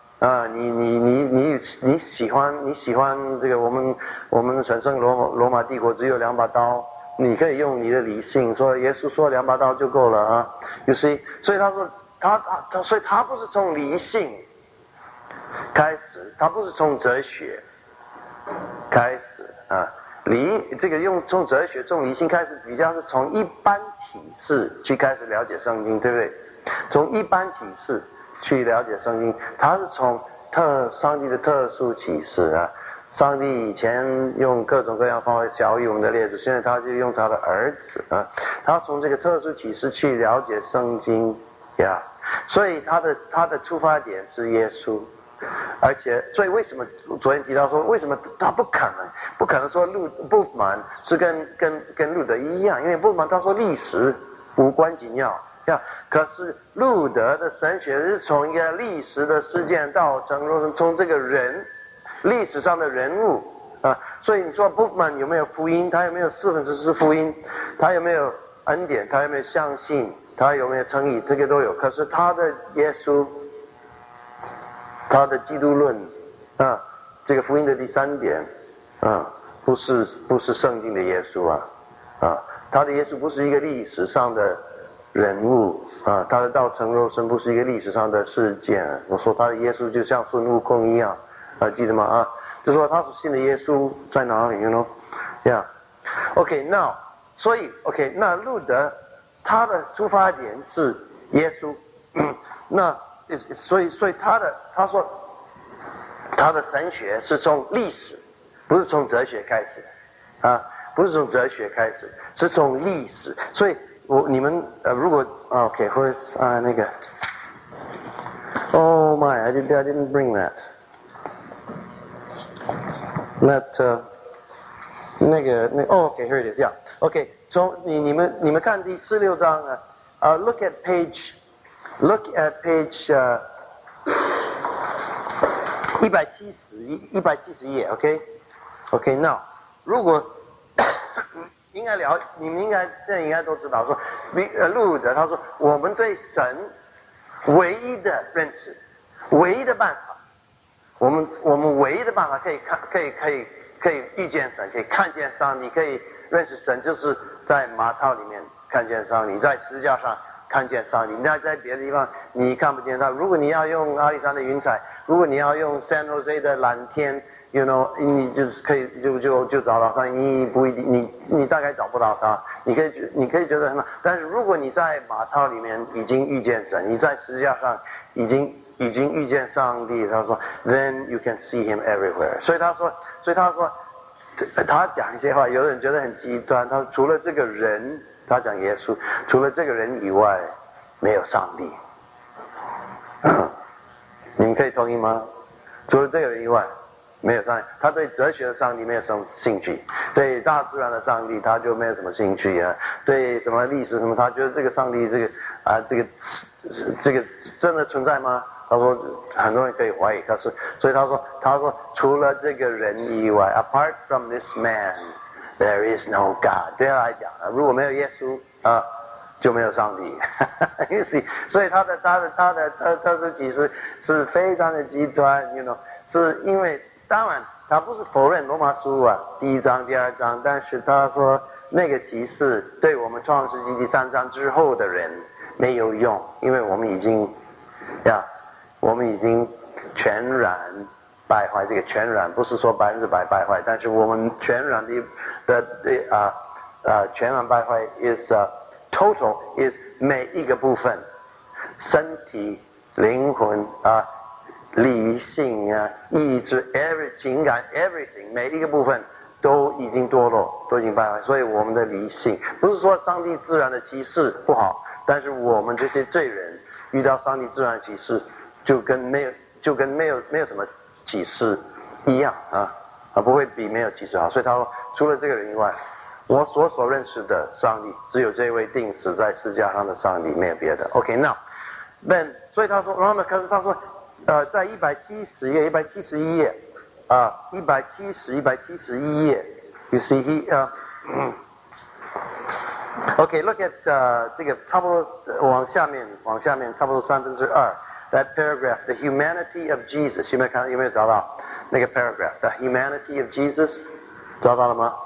你喜欢这个我们神圣罗马帝国只有2把刀，你可以用你的理性说耶稣说2把刀就够了啊。You see， 所以他说所以他不是从理性开始，他不是从哲学开始啊。这个从哲学从理性开始，比较是从一般启示去开始了解圣经，对不对？从一般启示去了解圣经，他是从上帝的特殊启示啊。上帝以前用各种各样方法教育我们的列祖，现在他就用他的儿子啊，他从这个特殊启示去了解圣经呀。所以他的出发点是耶稣，而且所以为什么昨天提到说为什么他不可能说布曼是跟路德一样，因为布曼他说历史无关紧要。可是路德的神学是从一个历史的事件到从这个人历史上的人物啊，所以你说布曼有没有福音？他有没有4/4福音？他有没有恩典？他有没有相信？他有没有诚意？这个都有。可是他的耶稣，他的基督论啊，这个福音的第3点啊，不是圣经的耶稣啊，他的耶稣不是一个历史上的人物啊，他的道成肉身不是一个历史上的事件。我说他的耶稣就像孙悟空一样记得吗啊？就说他所信的耶稣在哪里 OK， now 所以 OK， 那路德他的出发点是耶稣，那所以他说他的神学是从历史，不是从哲学开始啊，不是从哲学开始，是从历史。所以你们如果 OK，where's 那个 ，Oh my，I didn't bring that。OK，here it is，yeah。OK，你们看第16章啊，look at page 170页 ，OK，now 如果你们现在应该都知道说，路德他说我们对神唯一的认识，唯一的办法，我们唯一的办法可以遇见神，可以看见上帝，可以认识神，就是在马槽里面看见上帝，在十字架上看见上帝。那在别的地方你看不见他。如果你要用阿里山的云彩，如果你要用 San Jose 的蓝天 ，you know， 你就是可以就找到上帝。你不一定，你大概找不到他。你可以觉得很好，但是如果你在马槽里面已经遇见神，你在十字架上已经遇见上帝，他说 ，then you can see him everywhere。所以他说，他讲一些话，有人觉得很极端。他说，除了这个人，他讲耶稣，除了这个人以外，没有上帝。你们可以同意吗？除了这个人以外，没有上帝。他对哲学的上帝没有什么兴趣，对大自然的上帝他就没有什么兴趣啊。对什么历史什么，他觉得这个上帝这个真的存在吗？他说很多人可以怀疑，所以他说除了这个人以外 ，apart from this man, there is no God。对他来讲如果没有耶稣就没有上帝。You see， 所以他的特殊启示是非常的极端 ，you know， 是因为当然他不是否认罗马书第1章、第2章，但是他说那个启示对我们创世纪第3章之后的人没有用，因为我们已经全然败坏。这个全然不是说100%败坏，但是我们全然全然败坏 is total is 每一个部分，身体、灵魂理性意志、情感 everything 每一个部分都已经堕落，都已经败坏。所以我们的理性不是说上帝自然的启示不好，但是我们这些罪人遇到上帝自然的启示，就跟没有什么启示一样不会比没有启示好。所以他说，除了这个人以外，我所认识的上帝只有这位定死在十字架上的上帝，没有别的。OK，now then， 所以他说，然后呢，可是他说在171页171页 ，you see he OK, look at 这个差不多往下面差不多2/3 that paragraph, the humanity of Jesus， 有没有找到那个 paragraph, the humanity of Jesus， 找到了吗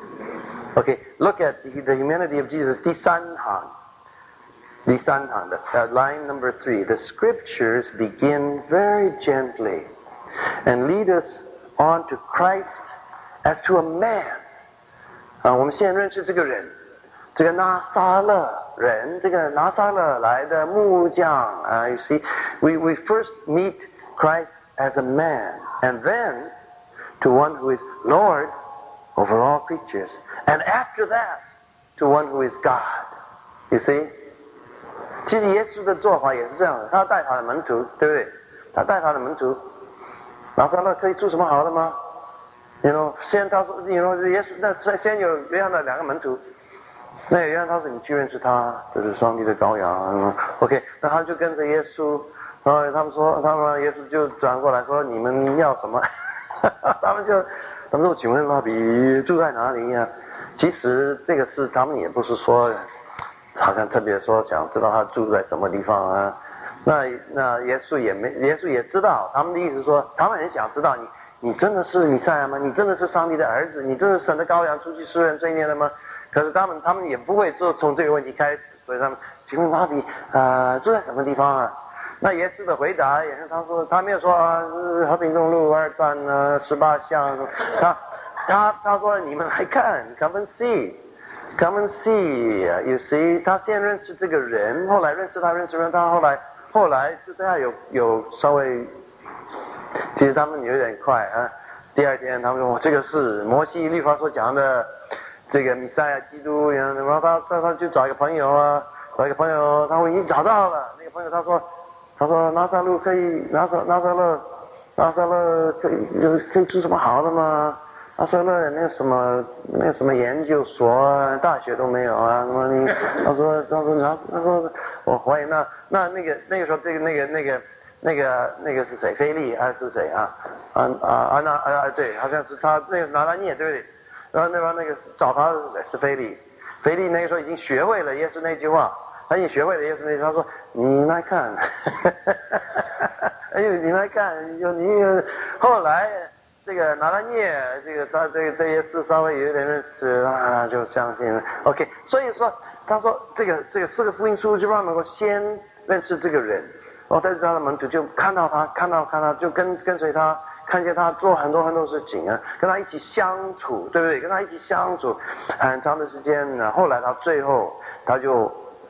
？OK, look at the humanity of Jesus， 第三行的line number 3， the scriptures begin very gently and lead us on to Christ as to a man。我们现在认识这个人。这个拿撒勒人，这个拿撒勒来的木匠you see, we first meet Christ as a man, and then to one who is Lord over all creatures, and after that to one who is God. You see? 其实耶稣的做法也是这样的，他带他的门徒，对不对？他带他的门徒，拿撒勒可以做什么好的吗 ？You know， 先他说 ，You know， 耶稣那先有约翰的2个门徒。那约翰他说：“你去认识他，这是上帝的羔羊。” OK， 那他就跟着耶稣，然后他们说耶稣就转过来说：“你们要什么？”他们说：“请问拉比住在哪里呀？”其实这个是他们也不是说，好像特别说想知道他住在什么地方那耶稣也知道，他们的意思说，他们很想知道你真的是弥赛亚吗？你真的是上帝的儿子？你真的是神的羔羊出去世人罪孽的吗？可是他们也不会从这个问题开始，所以他们请问拉比住在什么地方那耶稣的回答也是他说，他没有说和平东路2段18巷，他说你们来看 ，come and see，you see， 他先认识这个人，后来认识人，他后来就对他有稍微，其实他们有点快第二天他们说这个是摩西律法所讲的。 这个弥赛亚基督，然后他就找一个朋友啊，找一个朋友，他已经找到了。那个朋友他说拿撒勒可以做什么好的吗？拿撒勒没有什么研究所啊，大学都没有啊，什么你？他说我怀疑那个时候那个是谁？菲利还是谁啊？对，好像是他那个拿拉涅对不对？然后那个找他是菲利，菲利那个时候已经学会了耶稣那句话，他已经学会了耶稣那句话，他说你来看，哎呦你来看，你后来这个拿拉涅这个他这些事稍微有一点认识啊，就相信了。OK， 所以说他说这个四个福音书就让能够先认识这个人，然后带着他的门徒就看到他就跟随他。看见他做很多事情啊，跟他一起相处，对不对？跟他一起相处很长的时间呢。后来他最后他就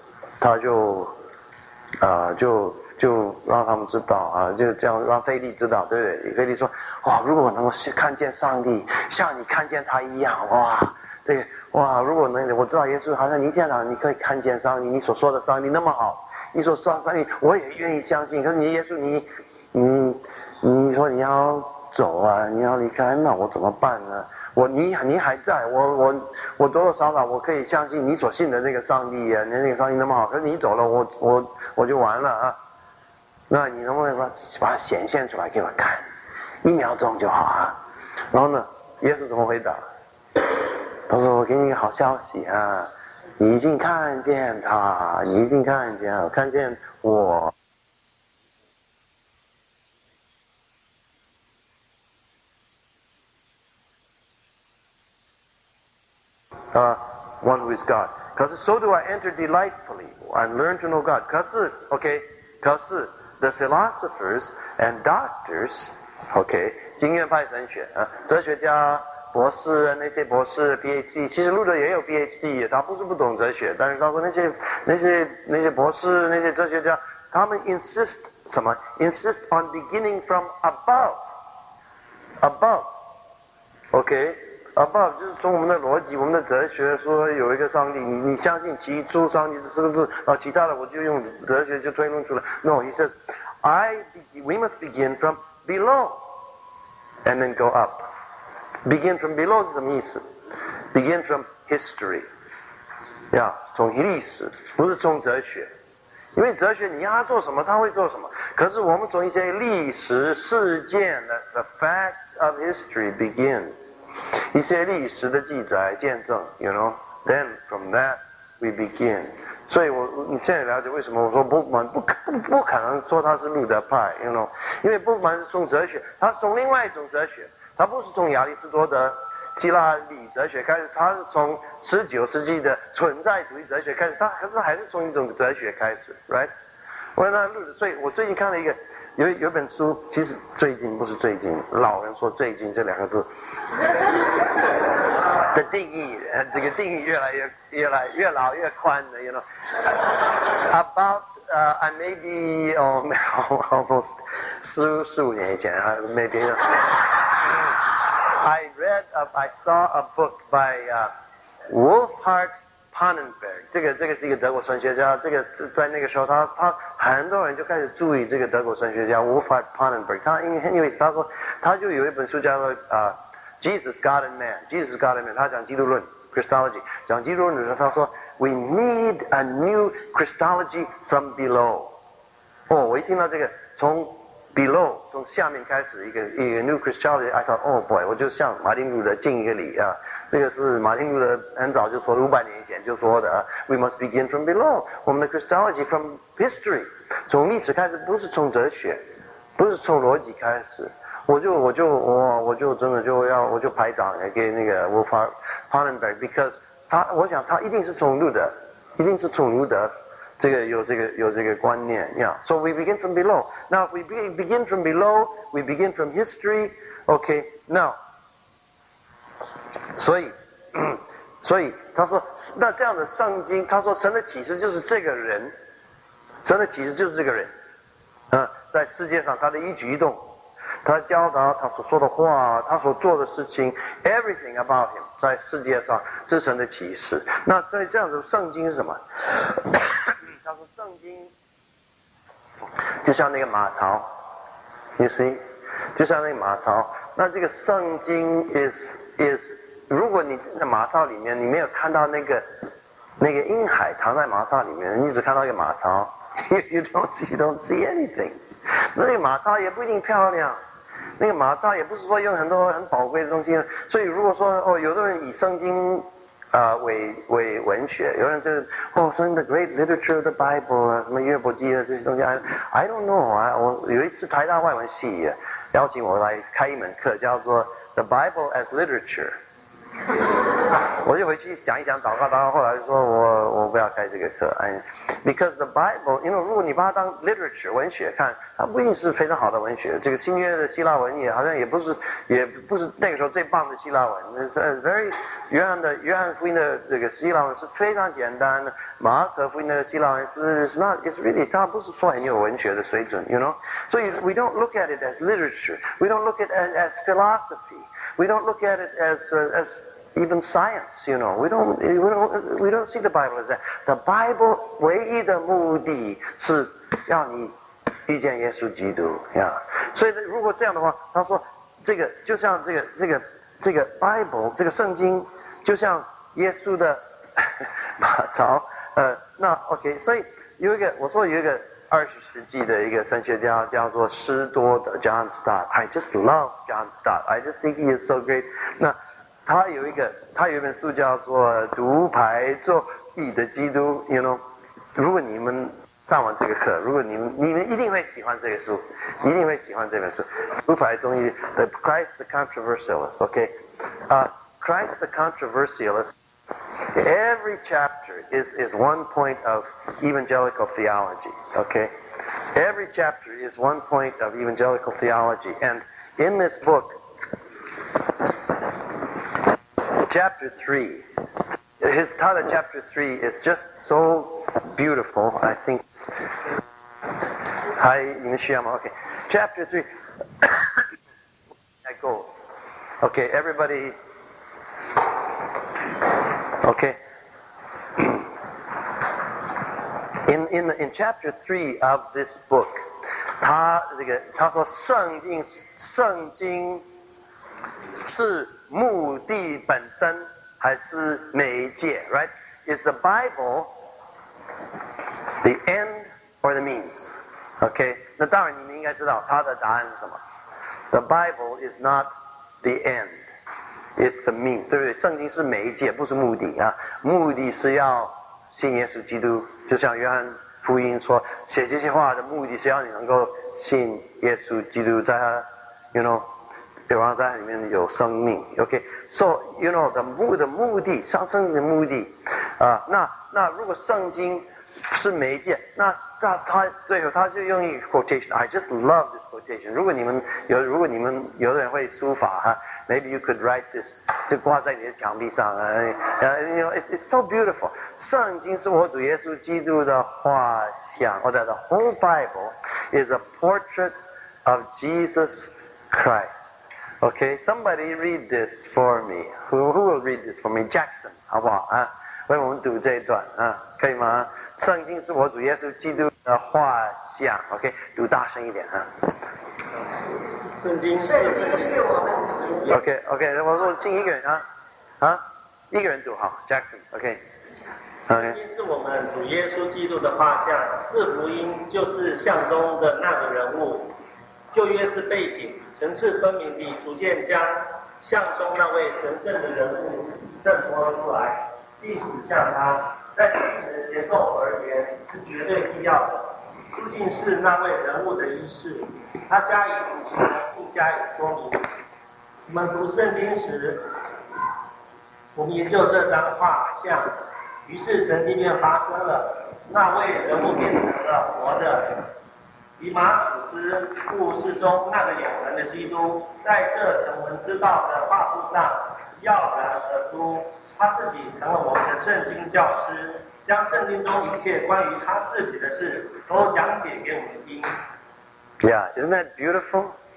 让他们知道啊，就这样让菲利知道，对不对？菲利说：哇，如果我能够看见上帝，像你看见他一样，哇，这个哇，如果我知道耶稣好像你一天早上你可以看见上帝，你所说的上帝那么好，你所说的上帝我也愿意相信。可是你耶稣你说你要走啊，你要离开，那我怎么办呢？你还在，我多多少少我可以相信你所信的那个上帝啊，那个上帝那么好，可是你走了，我就完了啊。那你能不能把它显现出来给我看？1秒钟就好啊。然后呢，耶稣怎么回答？他说我给你一个好消息啊，你已经看见他，你已经看见我。One who is God. 可是 so do I enter delightfully and learn to know God. 可是 the philosophers and doctors, 经验派神学啊，哲学家、博士那些博士 PhD， 其实路德也有 PhD， 他不是不懂哲学，但是他说那些博士那些哲学家，他们 insist 什么 ？insist on beginning from above。above 就是从我们的逻辑、我们的哲学说有一个上帝，你相信其一出上帝这4个字，然后其他的我就用哲学就推论出来。No, he says, we must begin from below and then go up. Begin from below 是什么意思 ？Begin from history， 从历史，不是从哲学。因为哲学你让他做什么，他会做什么。可是我们从一些历史事件的 the facts of history begin。一些历史的记载见证 ，you know，then from that we begin。所以你现在了解为什么我说不可能说他是路德派 ，you know， 因为不是从哲学，他是从另外一种哲学，他不是从亚里士多德希腊理哲学开始，他是从19世纪的存在主义哲学开始，可是还是从一种哲学开始 ，right？所以我最近看了有一本书，其实最近不是最近，老人说最近这2个字的定义，这个定义越老越宽的 ，you know。About I maybe almost 15年以前 maybe I saw a book by Wolfhard Pannenberg， 这个是一个德国神学家，这个在那个时候他很多人就开始注意这个德国神学家 Wolfhard Pannenberg， 他 anyways 他说他就有一本书叫做Jesus God and Man， 他讲基督论 Christology， 讲基督论的时候他说 We need a new Christology from below。我一听到这个从 below 从下面开始一个 new Christianity，I thought oh boy， 我就向马丁路德敬一个礼啊！这个是马丁路德很早就说500年以前就说的 ，We must begin from below。我们的 Christianity from history， 从历史开始，不是从哲学，不是从逻辑开始。我就真的我就排长给那个 Wolfhard Pannenberg，because 我想他一定是从路德。这个有这个观念 ，So we begin from below. Now, if we begin from below, we begin from history. Okay, now. 所以他说，那这样的圣经，他说神的启示就是这个人，在世界上他的一举一动， 他教导，他所说的话，他所做的事情 ，everything about him， 在世界上是神的启示。那所以这样子，圣经是什么？他说圣经就像那个马槽 ，you see， 就像那个马槽。那这个圣经 is， 如果你在马槽里面，你没有看到那个婴孩藏在马槽里面，你只看到一个马槽，you don't see anything。那个马槽也不一定漂亮，那个马槽也不是说用很多很宝贵的东西。所以如果说有的人以圣经为文学，有人就是圣经 the great literature of the Bible 啊，什么约伯记啊这些东西 I don't know 啊。我有一次台大外文系邀请我来开一门课，叫做 The Bible as Literature。我就回去想一想，祷告，后来就说我不要开这个课，because the Bible， 因为如果你把它当 literature 文学看，它不一定是非常好的文学。这个新约的希腊文好像也不是那个时候最棒的希腊文。very 约翰福音的这个希腊文是非常简单的，马可福音的希腊文是 it's really 它不是说很有文学的水准 ，you know。所以 we don't look at it as literature， we don't look at it as philosophy， we don't look at it as even science, you know, we don't see the Bible as that. The Bible 唯一的目的是让你遇见耶稣基督呀。所以如果这样的话，他说这个就像这个 Bible 这个圣经就像耶稣的马槽，那 OK， 所以我说有一个20世纪的一个神学家叫做施多的 John Stott。 I just love John Stott. I just think he is so great. 那他有一本书叫做《独排众议的基督》 ，you know， 如果你们上完这个课，如果你们一定会喜欢这个书，一定会喜欢这本书，《独排众议 The Christ the Controversialist》，OK， Christ the Controversialist。 Every chapter is one point of evangelical theology. Okay, every chapter is one point of evangelical theology, and in this book, chapter 3, chapter 3 is just so beautiful. I think. Hi, Nishiyama. Okay, chapter 3. I go. Okay, everybody. Okay. In chapter 3 of this book, 他说圣经是目的本身还是媒介 ？Right? Is the Bible the end or the means? Okay. 那当然你们应该知道他的答案是什么。The Bible is not the end.It's the means， 对不对？圣经是媒介，不是目的啊。目的是要信耶稣基督，就像约翰福音说，写这些话的目的是要你能够信耶稣基督，在他 ，you know， 然后在里面有生命。OK，so you know the 目的，上圣经的目的那如果圣经是媒介，那他最后他就用一个 quotation。I just love this quotation。如果你们有的人会书法哈。Maybe you could write this， 就挂在你的墙壁上you know, it's so beautiful。 圣经是我主耶稣基督的画像，或者 the whole Bible is a portrait of Jesus Christ. Okay, somebody read this for me. Who will read this for me? Jackson， 好不好啊？为我们读这一段啊，可以吗？圣经是我主耶稣基督的画像。OK， 读大声一点啊。 圣经是我们主耶稣。 OK， 我说请一个人一个人读好 ，Jackson。OK。 圣经是我们主耶稣基督的画像，四福音就是像中的那个人物，旧约是背景，层次分明地逐渐将像中那位神圣的人物衬托出来，并指向他。在整体的结构而言是绝对必要的。书信是那位人物的仪式，他加以补充并加以说明。我们读圣经时，我们研究这张画像，于是神迹便发生了，那位人物变成了活的。以马楚斯故事中那个有人的基督，在这成文之道的画布上耀然而出。他自己成了我们的圣经教师，将圣经中一切关于他自己的事都讲解给我们听。 Yeah, isn't that beautiful?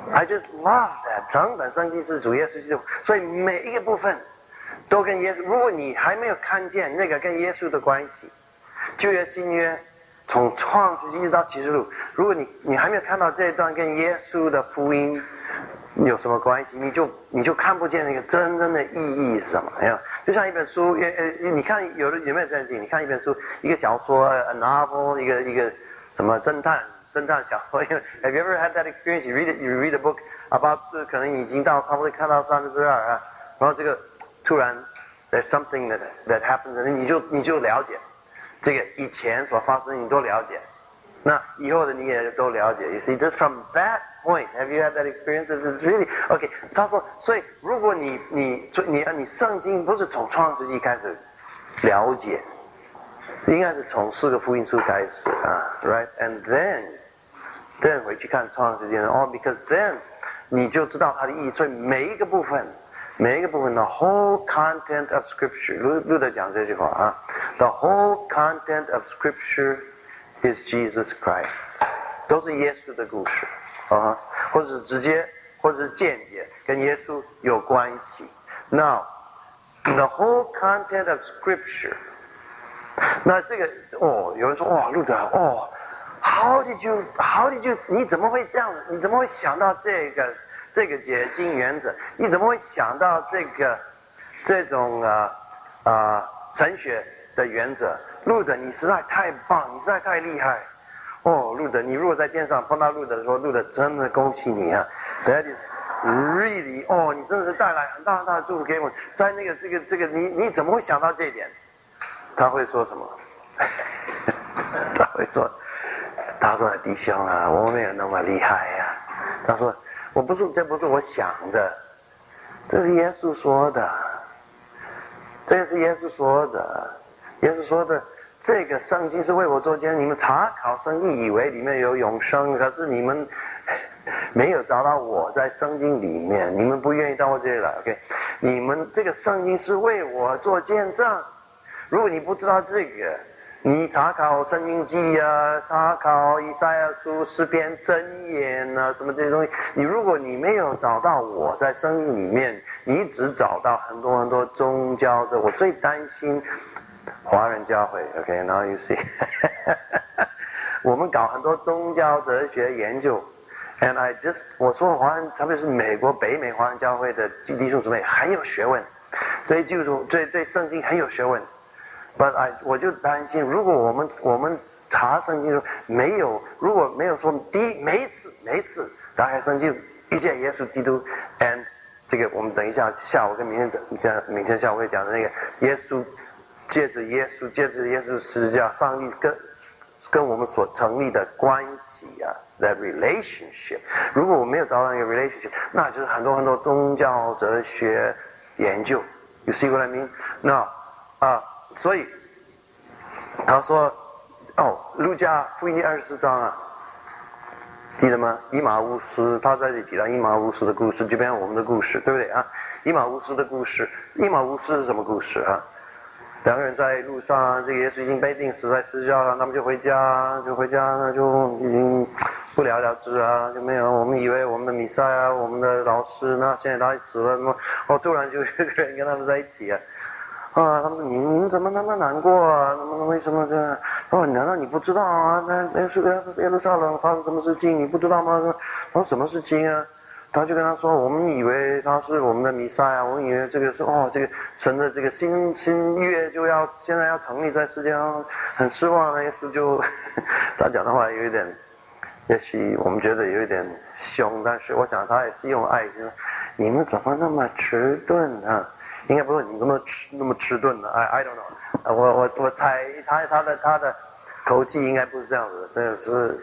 I just love that， 整本圣经是主耶稣基督，所以每一个部分都跟耶稣。如果你还没有看见那个跟耶稣的关系，旧约新约从创世纪到启示录，如果你还没有看到这一段跟耶稣的福音有什么关系，你就看不见那个真正的意义是什么。就像一本书，你看有没有这样子？你看一本书，一个小说 ，a novel， 一个什么侦探小说。Have you ever had that experience? You read a book about 可能已经差不多看到2/3啊，然后这个突然 there's something that happens， 你就了解这个以前所发生你都了解，那以后的你也都了解。You see, just from that point, have you had that experience? It's really okay. 他说，所以如果你圣经不是从创世纪开始了解，应该是从4个福音书开始啊 ，right? And then 回去看创世纪because then 你就知道它的意义。所以每一个部分 the whole content of Scripture， 路德讲这句话啊 ，the whole content of Scripture is Jesus Christ， 都是耶稣的故事啊，或者是直接或者是间接跟耶稣有关系。Now the whole content of Scripture， 那这个有人说路德how did you 你怎么会这样？你怎么会想到这个解经原则？你怎么会想到这种神学的原则？路德，你实在太棒，你实在太厉害。路德，你如果在天上碰到路德说，路德真的恭喜你啊 ，That is really 你真的是带来很大的祝福给我。在那个这个你怎么会想到这一点？他会说什么？他说弟兄啊，我没有那么厉害呀。他说这不是我想的，这是耶稣说的，这个是耶稣说的。耶稣说的这个圣经是为我做见证，你们查考圣经以为里面有永生，可是你们没有找到我在圣经里面，你们不愿意到我这里来 ，OK？ 你们这个圣经是为我做见证。如果你不知道这个，你查考申命记啊，查考以赛亚书、诗篇、箴言啊，什么这些东西，如果你没有找到我在圣经里面，你只找到很多宗教的。我最担心华人教会 ，OK？ Now you see， 我们搞很多宗教哲学研究 ，and我说华人，特别是美国北美华人教会的弟兄姊妹很有学问，对圣经很有学问。But 我就担心，如果我们查圣经如果没有说每一次打开圣经遇见耶稣基督 ，and 这个我们等一下下午跟明天下午会讲的那个耶稣借着耶稣十字架，上帝跟我们所成立的关系啊 ，that relationship。如果我没有找到那个 relationship， 那就是很多宗教哲学研究。You see what I mean？ 那所以他说路加福音第24章啊，记得吗？以马乌斯，他在这里提到以马乌斯的故事，就变成我们的故事，对不对啊？以马乌斯的故事，以马乌斯是什么故事啊？两个人在路上，这个耶稣已经被钉死在十字架了，他们就回家，那就已经不了了之啊，就没有。我们以为我们的弥赛啊，我们的老师，那现在他死了，突然就有一个人跟他们在一起啊。他们说您怎么那么难过啊？为什么这样？难道你不知道啊？那耶路撒冷发生什么事情？你不知道吗？他说什么事情啊？他就跟他说，我们以为他是我们的弥赛啊，我们以为这个是这个神的这个新约就要现在要成立在世界上，很失望啊。耶稣就他讲的话有一点，也许我们觉得有一点凶，但是我想他也是用爱心。你们怎么那么迟钝啊？应该不是你那么迟钝的 ，I don't know， 我猜他的口气应该不是这样子的，真的是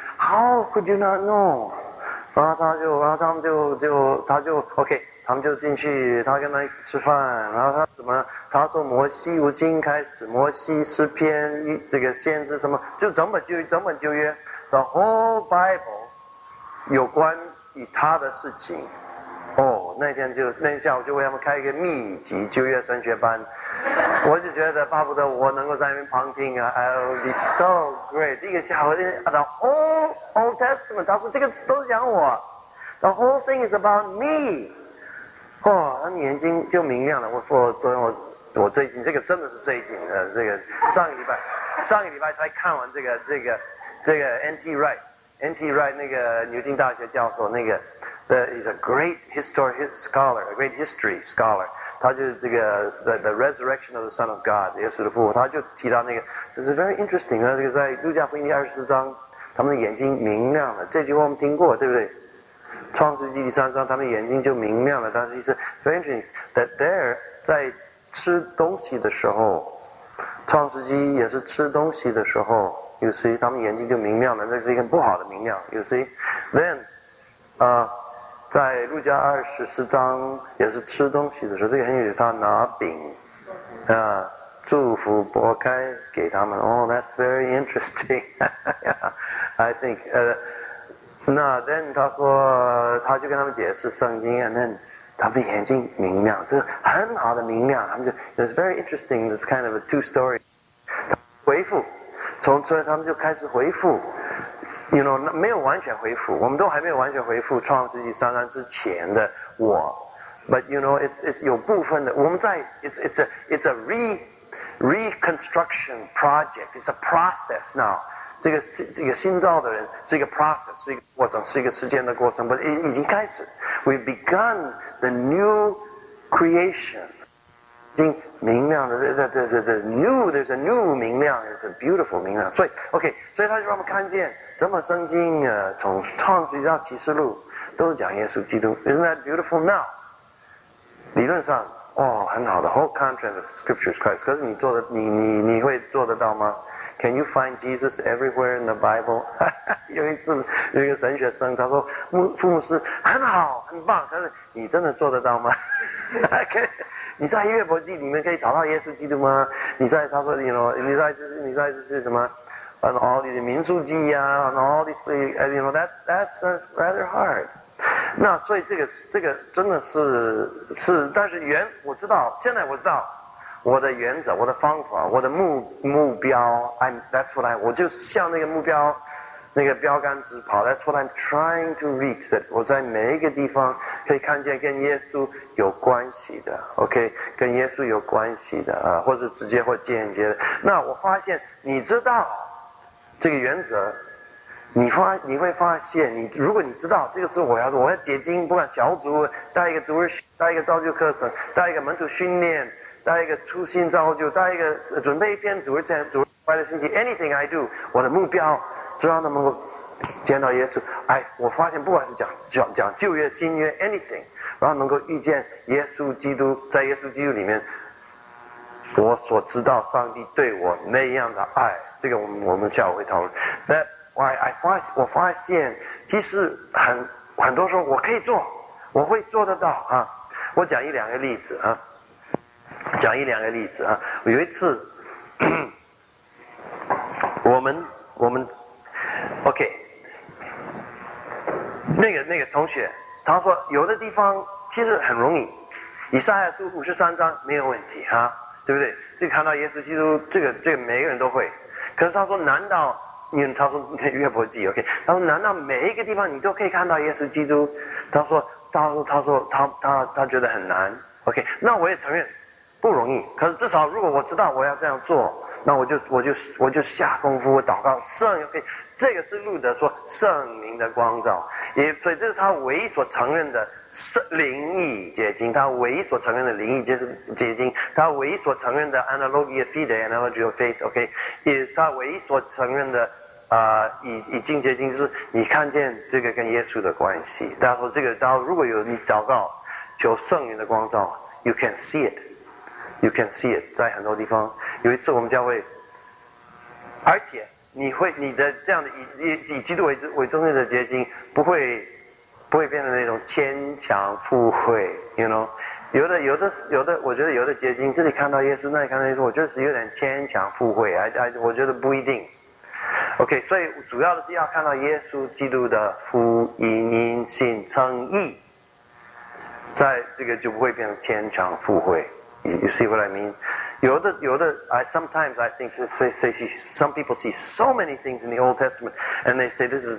How could you not know？ 然后他们就 OK， 他们就进去，他跟他一起吃饭，然后他从摩西五经开始，摩西诗篇这个先知什么，就整本旧约 ，the whole Bible 有关于他的事情。那天下午就为他们开一个密集旧约神学班，我就觉得巴不得我能够在那边旁听啊 ，I'll be so great。一个下午，the whole Old Testament， 他说这个都是讲我 The whole thing is about me。哦，他们眼睛就明亮了。我说我最近这个真的是最近的，这个上个礼拜才看完这个 N.T. Wright 那个牛津大学教授那个。He's a great scholar, a great history scholar. 他就是这个 the resurrection of the Son of God, 耶稣的复活，他就提到那个 ，This is very interesting. 那这个在路加福音第24章，他们的眼睛明亮了。这句话我们听过，对不对？创世纪第3章，他们眼睛就明亮了。但是是 very interesting that there 在吃东西的时候，创世纪也是吃东西的时候，有时他们眼睛就明亮了，那是一个不好的明亮。有时 then 在路加24章也是吃东西的时候，这个很有意思，他拿饼祝福拨开给他们。Oh, that's very interesting. I think 那 then 他说他就跟他们解释圣经 and then 他们的眼睛明亮，这很好的明亮。他们就 it's very interesting. It's kind of a two story. 回复，从这他们就开始回复。You know, 没有完全恢复，我们都还没有完全恢复创世纪3章之前的我。But you know, it's 有部分的，我们在 it's a reconstruction project. It's a process now. 这个新造的人是一个 process， 是一个过程，是一个时间的过程。But 已经开始 ，We've begun the new creation. 已经明亮的 there's a new 明亮 ，it's a beautiful 明亮。所以 OK， 所以他就让我们看见，整本圣经从创世纪到启示录都是讲耶稣基督。Isn't that beautiful now？ 理论上很好的 whole content of Scripture is Christ。可是你会做得到吗 ？Can you find Jesus everywhere in the Bible？ 有一次有一个神学生他说傅牧师很好很棒，可是你真的做得到吗？你在约伯记里面可以找到耶稣基督吗？他说 you know 你在这是什么all these 民数记呀 and all these you know that's rather hard。那所以这个真的是，但是现在我知道我的原则，我的方法，我的目标 that's what 我就向那个目标那个标杆直跑 that's what I'm trying to reach that 我在每一个地方可以看见跟耶稣有关系的 OK 跟耶稣有关系的或者直接或间接的。那我发现你知道这个原则，你会发现如果你知道这个是我要结晶，不管小组带一个主日带一个造就课程，带一个门徒训练，带一个初心造就，带一个准备一篇主日快的信息 anything I do 我的目标是让他们能够见到耶稣。我发现不管是讲旧约新约 anything 然后能够遇见耶稣基督，在耶稣基督里面我所知道上帝对我那样的爱，这个我们下午会讨论。That我发现其实很多时候我可以做，我会做得到我讲一两个例子有一次我们OK 那个同学他说有的地方其实很容易，以赛亚书53章没有问题对不对？这个看到耶稣基督这个每个人都会。可是他说难道因为他说约伯记 OK 他说难道每一个地方你都可以看到耶稣基督？他说他觉得很难 OK 那我也承认不容易，可是至少如果我知道我要这样做，那我就下功夫祷告OK 这个是路德说圣灵的光照，所以这是他唯一所承认的灵意结晶，他唯一所承认的灵意结晶，他唯一所承认的 analogia fide analogy of faith OK is 他唯一所承认的已经结晶，就是你看见这个跟耶稣的关系。大家说这个如果有你祷告求圣灵的光照 you can see it 在很多地方。有一次我们教会，而且你的这样的以基督为中心的结晶不会变成那种牵强附会 you know 有的我觉得有的结晶这里看到耶稣那里看到耶稣，我觉得是有点牵强附会我觉得不一定 OK 所以主要的是要看到耶稣基督的福音因信称义，在这个就不会变成牵强附会。You see what I mean? 有的sometimes I think some people see so many things in the Old Testament and they say this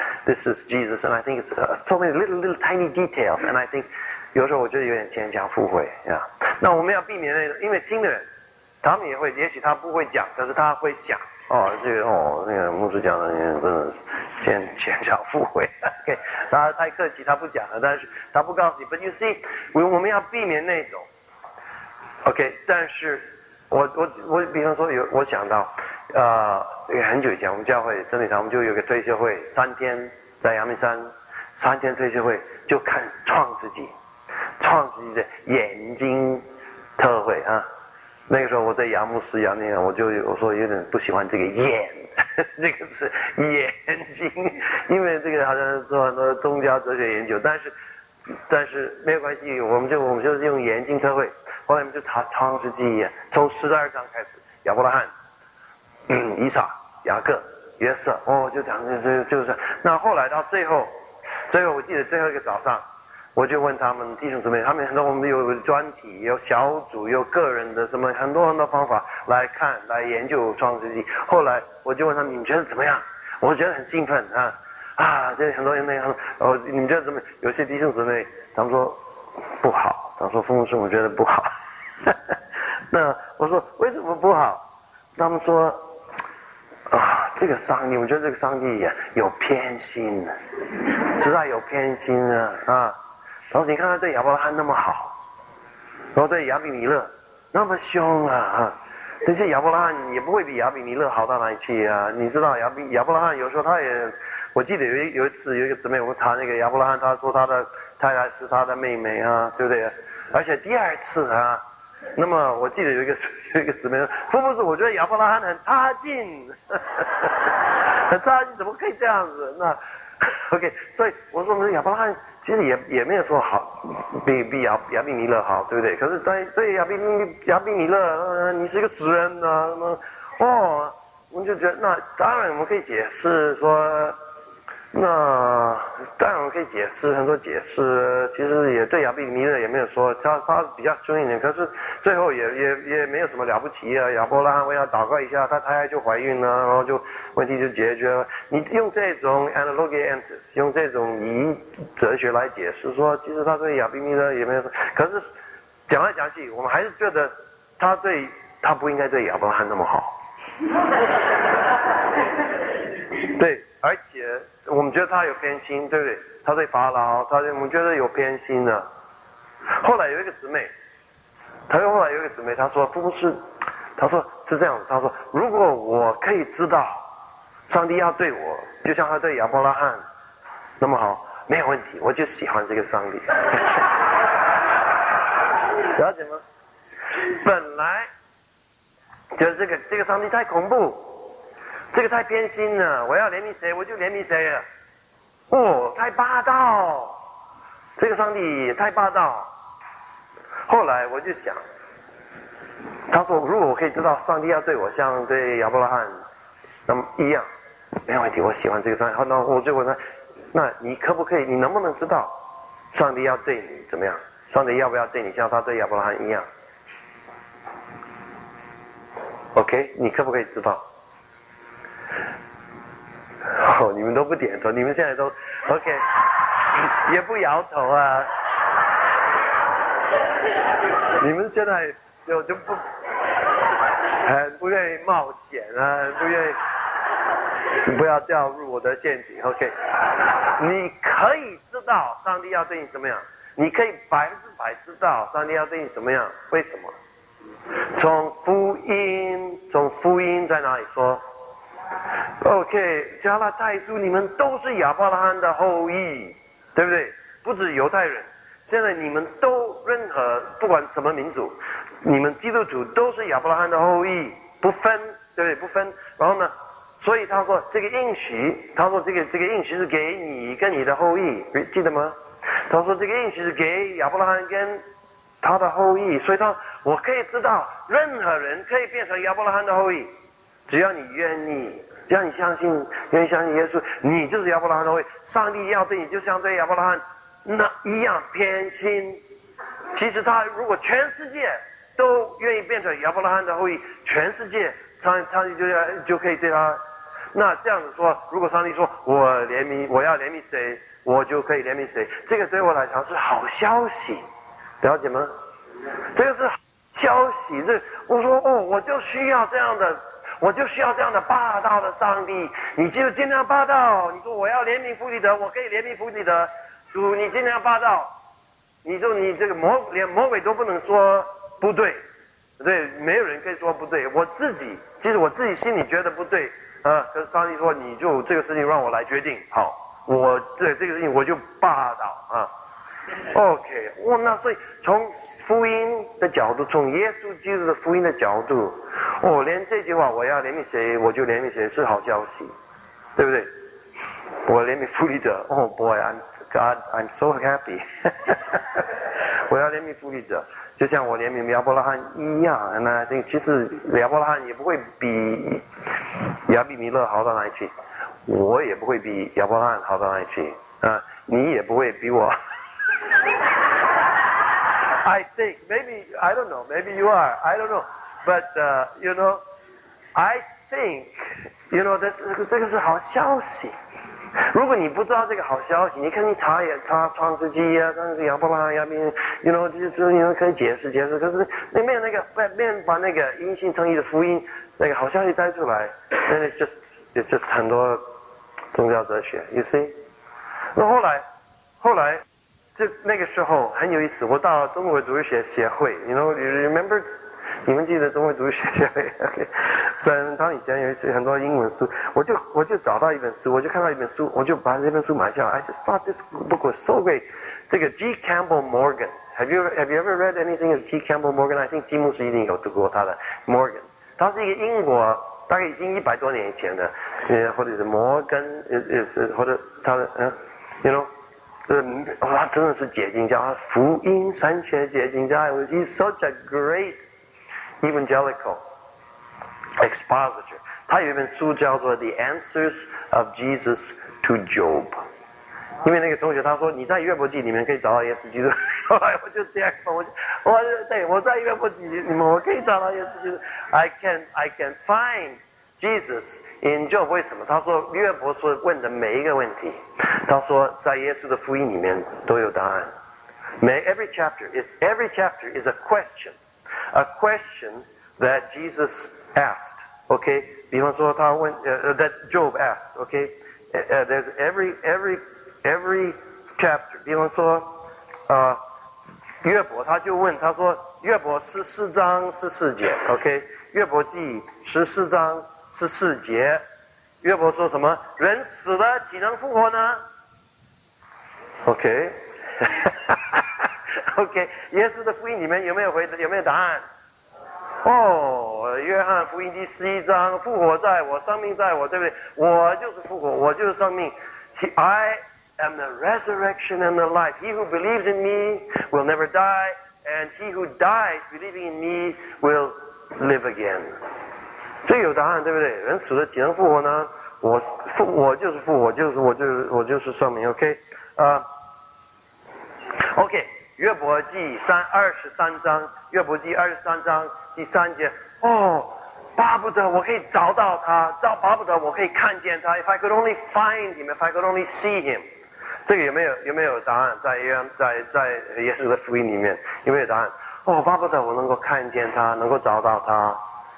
is Jesus and I think it's so many little tiny details and I think 有时候我觉得有点牵强附会呀。那我们要避免那种，因为听的人他们也会，也许他不会讲，可是他会想那个牧师讲的真的牵强附会。OK， 他太客气，他不讲了，但是他不告诉你。But you see， 我们要避免那种。OK， 但是我比方说我想到很久以前我们教会真理堂我们就有个退休会，3天在阳明山，3天退休会就看创世纪的眼睛特会啊。那个时候我对杨牧师那个我说有点不喜欢这个眼这个字眼睛，因为这个好像做很多宗教哲学研究，但是没有关系，我们就用眼睛特会。后来我们就查创世纪，从12章开始，亚伯拉罕、以撒、雅各、约瑟，就讲就是。那后来到最后我记得最后一个早上。我就问他们弟兄姊妹，他们很多我们有专题，有小组，有个人的什么很多方法来研究创世纪。后来我就问他们，你们觉得怎么样？我觉得很兴奋这很多人你们觉得怎么？有些弟兄姊妹他们说不好，他说风声我觉得不好。那我说为什么不好？他们说这个上帝，我觉得这个上帝有偏心，实在有偏心然后你看他对亚伯拉罕那么好，然后对亚比米勒那么凶但是亚伯拉罕也不会比亚比米勒好到哪里去啊！你知道亚伯拉罕有时候他也，我记得有一次有一个姊妹我们查那个亚伯拉罕，他说他的太太是他的妹妹对不对？而且第2次那么我记得有一个姊妹说，福布斯我觉得亚伯拉罕很差劲，很差劲，怎么可以这样子？那 OK， 所以我说我们亚伯拉罕其实也没有说好，比亚比米勒好，对不对？可是对亚比米勒，你是一个死人我们就觉得那当然我们可以解释说，那当然我们可以解释很多解释，其实也对亚比米勒也没有说他比较凶一点，可是最后也没有什么了不起亚伯拉罕为他祷告一下，他太太就怀孕了，然后就问题就解决了。你用这种 analogy emphasis， 用这种以哲学来解释说，其实他对亚比米勒也没有说，可是讲来讲去，我们还是觉得他不应该对亚伯拉罕那么好。对，而且我们觉得他有偏心，对不对？他对法老，我们觉得有偏心的。后来有一个姊妹，他说不是，他说是这样的，他说如果我可以知道上帝要对我，就像他对亚伯拉罕那么好，没有问题，我就喜欢这个上帝。了解吗？本来觉得这个上帝太恐怖，这个太偏心了，我要怜悯谁我就怜悯谁了。太霸道，这个上帝也太霸道。后来我就想，他说如果我可以知道上帝要对我像对亚伯拉罕那么一样，没有问题，我喜欢这个上帝。那我就问他，那你你能不能知道上帝要对你怎么样？上帝要不要对你像他对亚伯拉罕一样？ OK， 你可不可以知道？你们都不点头，你们现在都 OK， 也不摇头啊。你们现在就不愿意冒险不愿意，不要掉入我的陷阱。OK， 你可以知道上帝要对你怎么样，你可以100%知道上帝要对你怎么样，为什么？ 从福音在哪里说 ？OK， 加拉太书你们都是亚伯拉罕的后裔，对不对？不止犹太人，现在你们都任何不管什么民族，你们基督徒都是亚伯拉罕的后裔，不分，对不对？不分。然后呢，所以他说这个应许，他说这个应许是给你跟你的后裔，记得吗？他说这个应许是给亚伯拉罕跟他的后裔，所以我可以知道，任何人可以变成亚伯拉罕的后裔，只要你愿意，只要你愿意相信耶稣，你就是亚伯拉罕的后裔。上帝要对你，就像对亚伯拉罕那一样偏心。其实他如果全世界都愿意变成亚伯拉罕的后裔，全世界上帝就可以对他。那这样子说，如果上帝说我要怜悯谁，我就可以怜悯谁，这个对我来讲是好消息，了解吗？这个是好消息。我说我就需要这样的霸道的上帝，你就尽量霸道。你说我要怜悯弗里德，我可以怜悯弗里德，主你尽量霸道。你这个连魔鬼都不能说不对，对，没有人可以说不对。其实我自己心里觉得不对。可是上帝说你就这个事情让我来决定，好，我这个事情我就霸道啊。OK， 那所以从福音的角度，从耶稣基督的福音的角度，连这句话我要怜悯谁我就怜悯谁是好消息，对不对？我怜悯弗里德，Oh boy，I'm so happy 我要怜悯弗里德，就像我怜悯亚伯拉罕一样。那其实亚伯拉罕也不会比亚比米勒好到哪里去，我也不会比亚伯拉罕好到哪里去你也不会比我I think maybe I don't know, maybe you are, I don't know, but I think 这个是好消息。如果你不知道这个好消息，你看你查创世纪啊，但是亚伯拉罕亚比就是可以解释，可是没有那个把那个因信称义的福音那个好消息带出来，那 it's just 很多宗教哲学 ，you see？ 那后来那个时候很有意思，我到中国主义协会 ，you remember？ 你们记得中国主义协会 ？OK， 在他以前有很多英文书，我就找到一本书，我就看到一本书，我就把这本书买下来。I just thought this book was so great。这个 G. Campbell Morgan，have you ever read anything of G. Campbell Morgan？ I think 吉姆斯一定有读过他的 Morgan。他是一个英国，大概已经100多年以前的，或者是摩根，或者他的他真的是解经家，福音神学解经家。He's such a great evangelical expositor。他有一本书叫做《The Answers of Jesus to Job》。因为那个同学他说你在约伯记里面可以找到耶稣基督，后来我就这样，我在约伯记里面我可以找到耶稣基督。I can find Jesus in Job。 为什么？他说约伯所问的每一个问题，他说在耶稣的福音里面都有答案。Every chapter is a question that Jesus asked. Okay， 比方说他问that Job asked. Okay，there's every chapter。比方说约伯他就问，他说约伯14章14节。OK， 约伯记14章14节，约伯说什么？人死了岂能复活呢 ？OK， OK， 耶稣的福音里面有没有答案？约翰福音第11章，复活在我，生命在我，对不对？我就是复活，我就是生命。I am the resurrection and the life. He who believes in me will never die, and he who dies believing in me will live again. 这有答案，对不对？人死了岂能复活呢？我就是复活，我就是生命。OK， OK， 约伯记23章，约伯记23章第3节。巴不得我可以找到他，巴不得我可以看见他。If I could only find him, if I could only see him。 这个有没有答案？在耶稣的福音里面有没有答案？巴不得我能够看见他，能够找到他。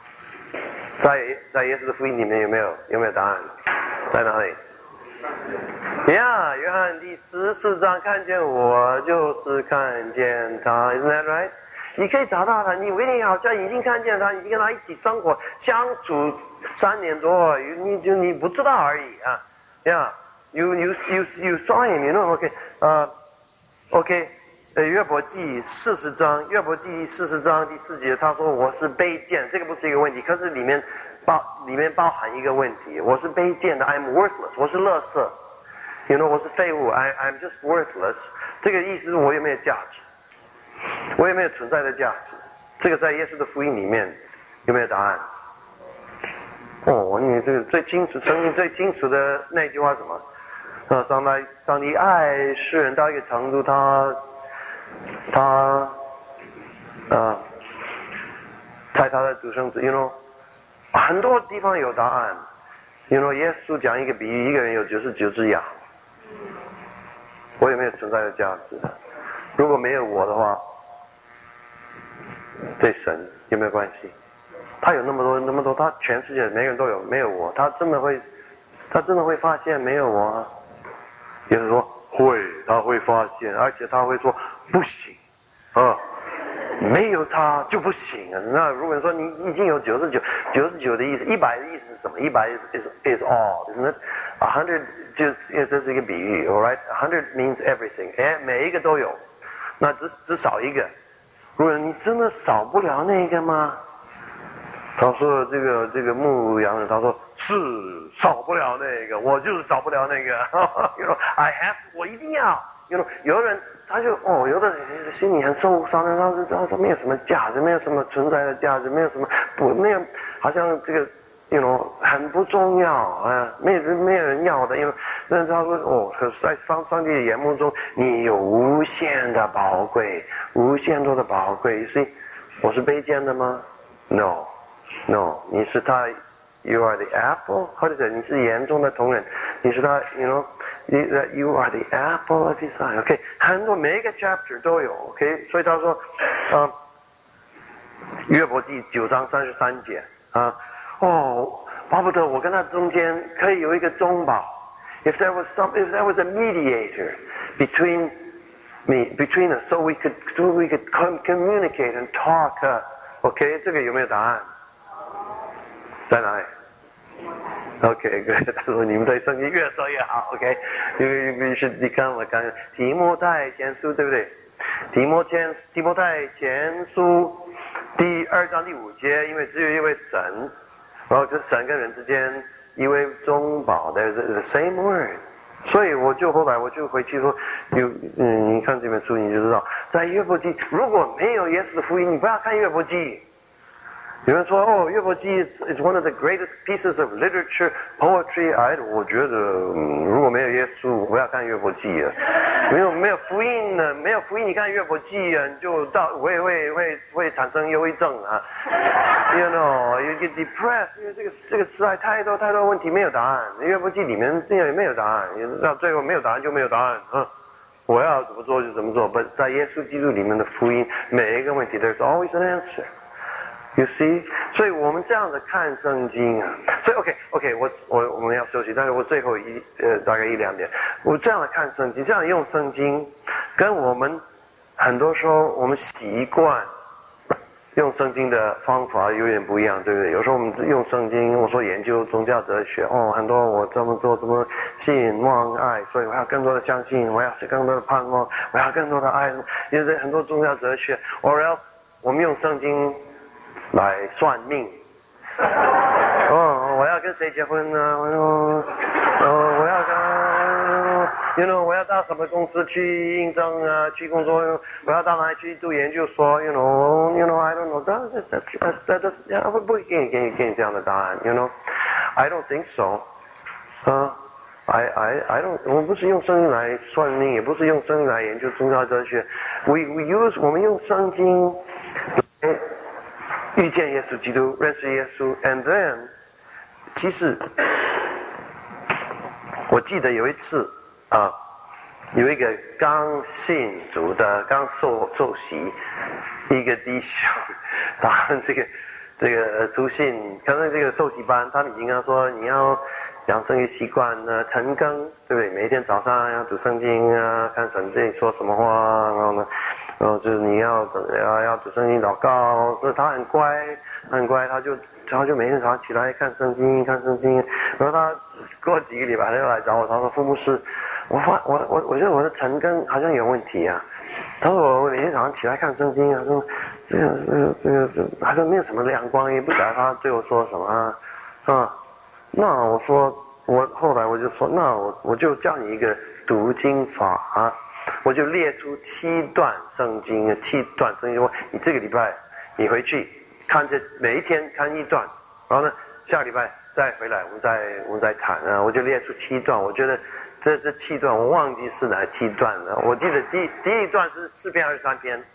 在耶稣的福音里面有没有答案？在哪里？约翰第14章，看见我就是看见他 ，Isn't that right？ 你可以找到他，你一定好像已经看见他，已经跟他一起生活相处3年多，你不知道而已啊。You saw him, you know? OK， 约伯记40章第4节，他说我是卑贱，这个不是一个问题，可是里面包含一个问题，我是卑贱的 ，I'm worthless， 我是垃圾 ，you know， 我是废物 ，I'm just worthless。这个意思是我有没有价值？我有没有存在的价值？这个在耶稣的福音里面有没有答案？你这个最清楚，圣经最清楚的那句话是什么？上帝爱世人到一个程度，他在他的独生子 ，you know， 很多地方有答案。you know， 耶稣讲一个比喻，一个人有99只羊，我有没有存在的价值？如果没有我的话，对神有没有关系？他有那么多，他全世界每个人都有，没有我，他真的会发现没有我啊？有人说会，他会发现，而且他会说不行啊，没有他就不行啊。那如果说你已经有99的意思，100的意思是什么？100 is all，isn't it？ 100就这是一个比喻 ，all right？100 means everything， 每一个都有，那只少一个。如果你真的少不了那个吗？他说这个牧羊人，他说是少不了那个，我就是少不了那个。you know I have， 我一定要。you know 有的人他就有的人心里很受伤的，他没有什么价值，没有什么存在的价值，没有什么没有，好像这个you know 很不重要啊，没有人要的。因为那他说可是在上帝的眼目中，你有无限的宝贵，无限多的宝贵。所以我是卑贱的吗 ？No， 你是他 ，You are the apple， 或者你是眼中的瞳人，你是他 ，you know，you are the apple of his eye。OK， 很多每一个 chapter 都有 ，OK， 所以他说，约伯记9章33节啊，巴不得我跟他中间可以有一个中保 ，if there was a mediator between us，so we could communicate and talk。OK， 这个有没有答案？在哪里 ？OK， 他说你们对圣经越说越好。OK，you should become a 提摩太前书，对不对？提摩太前书第2章第5节，因为只有一位神，然后神跟人之间一位中保的 the same word。所以后来我就回去说，你看这本书你就知道，在约伯记如果没有耶稣的福音，你不要看约伯记。有人说约伯记 is one of the greatest pieces of literature poetry。我觉得如果没有耶稣，我不要看约伯记啊。没有福音呢，没有福音，你看约伯记啊，你就会产生忧郁症啊。You know, you get depressed， 因为这个时代太多问题没有答案。约伯记里面没有答案，到最后没有答案就没有答案啊。我要怎么做就怎么做。But 在耶稣基督里面的福音，每一个问题 there's always an answer。You see， 所以我们这样的看圣经啊，所以 OK， 我们要休息，但是我最后大概1-2点，我这样的看圣经，这样用圣经，跟我们很多时候我们习惯用圣经的方法有点不一样，对不对？有时候我们用圣经，我说研究宗教哲学，很多我这么做，怎么信望爱，所以我要更多的相信，我要是更多的盼望，我要更多的爱，因为很多宗教哲学 ，or else 我们用圣经来算命。我要跟谁结婚呢？我要跟我要到什么公司去应征啊？去工作？我要到哪里去读研究所 ？I don't know. That 会不会给你这样的答案 ？I don't think so. I don't. 我们不是用圣经来算命，也不是用圣经来研究宗教哲学。我们用圣经来遇见耶稣基督，认识耶稣 ，and then， 其实我记得有一次有一个刚信主的、刚受洗一个弟兄，他们这个初信，可能这个受洗班，他们已经跟他说你要养成一个习惯呢，晨更，对不对？每天早上要读圣经啊，看神对你说什么话，然后就是你要读圣经祷告，所以他很乖，他就每天早上起来看圣经，然后他过几个礼拜他又来找我，他说傅牧师，我觉得我的晨更好像有问题啊。他说我每天早上起来看圣经啊，说这个好像没有什么亮光，也不晓得他对我说什么啊。那后来我就说，那我就教你一个读经法啊，我就列出7段圣经，你这个礼拜你回去看每一天看一段，然后呢下个礼拜再回来我们再谈啊。我就列出7段，我觉得这7段我忘记是哪7段了，我记得第一段是4篇23篇，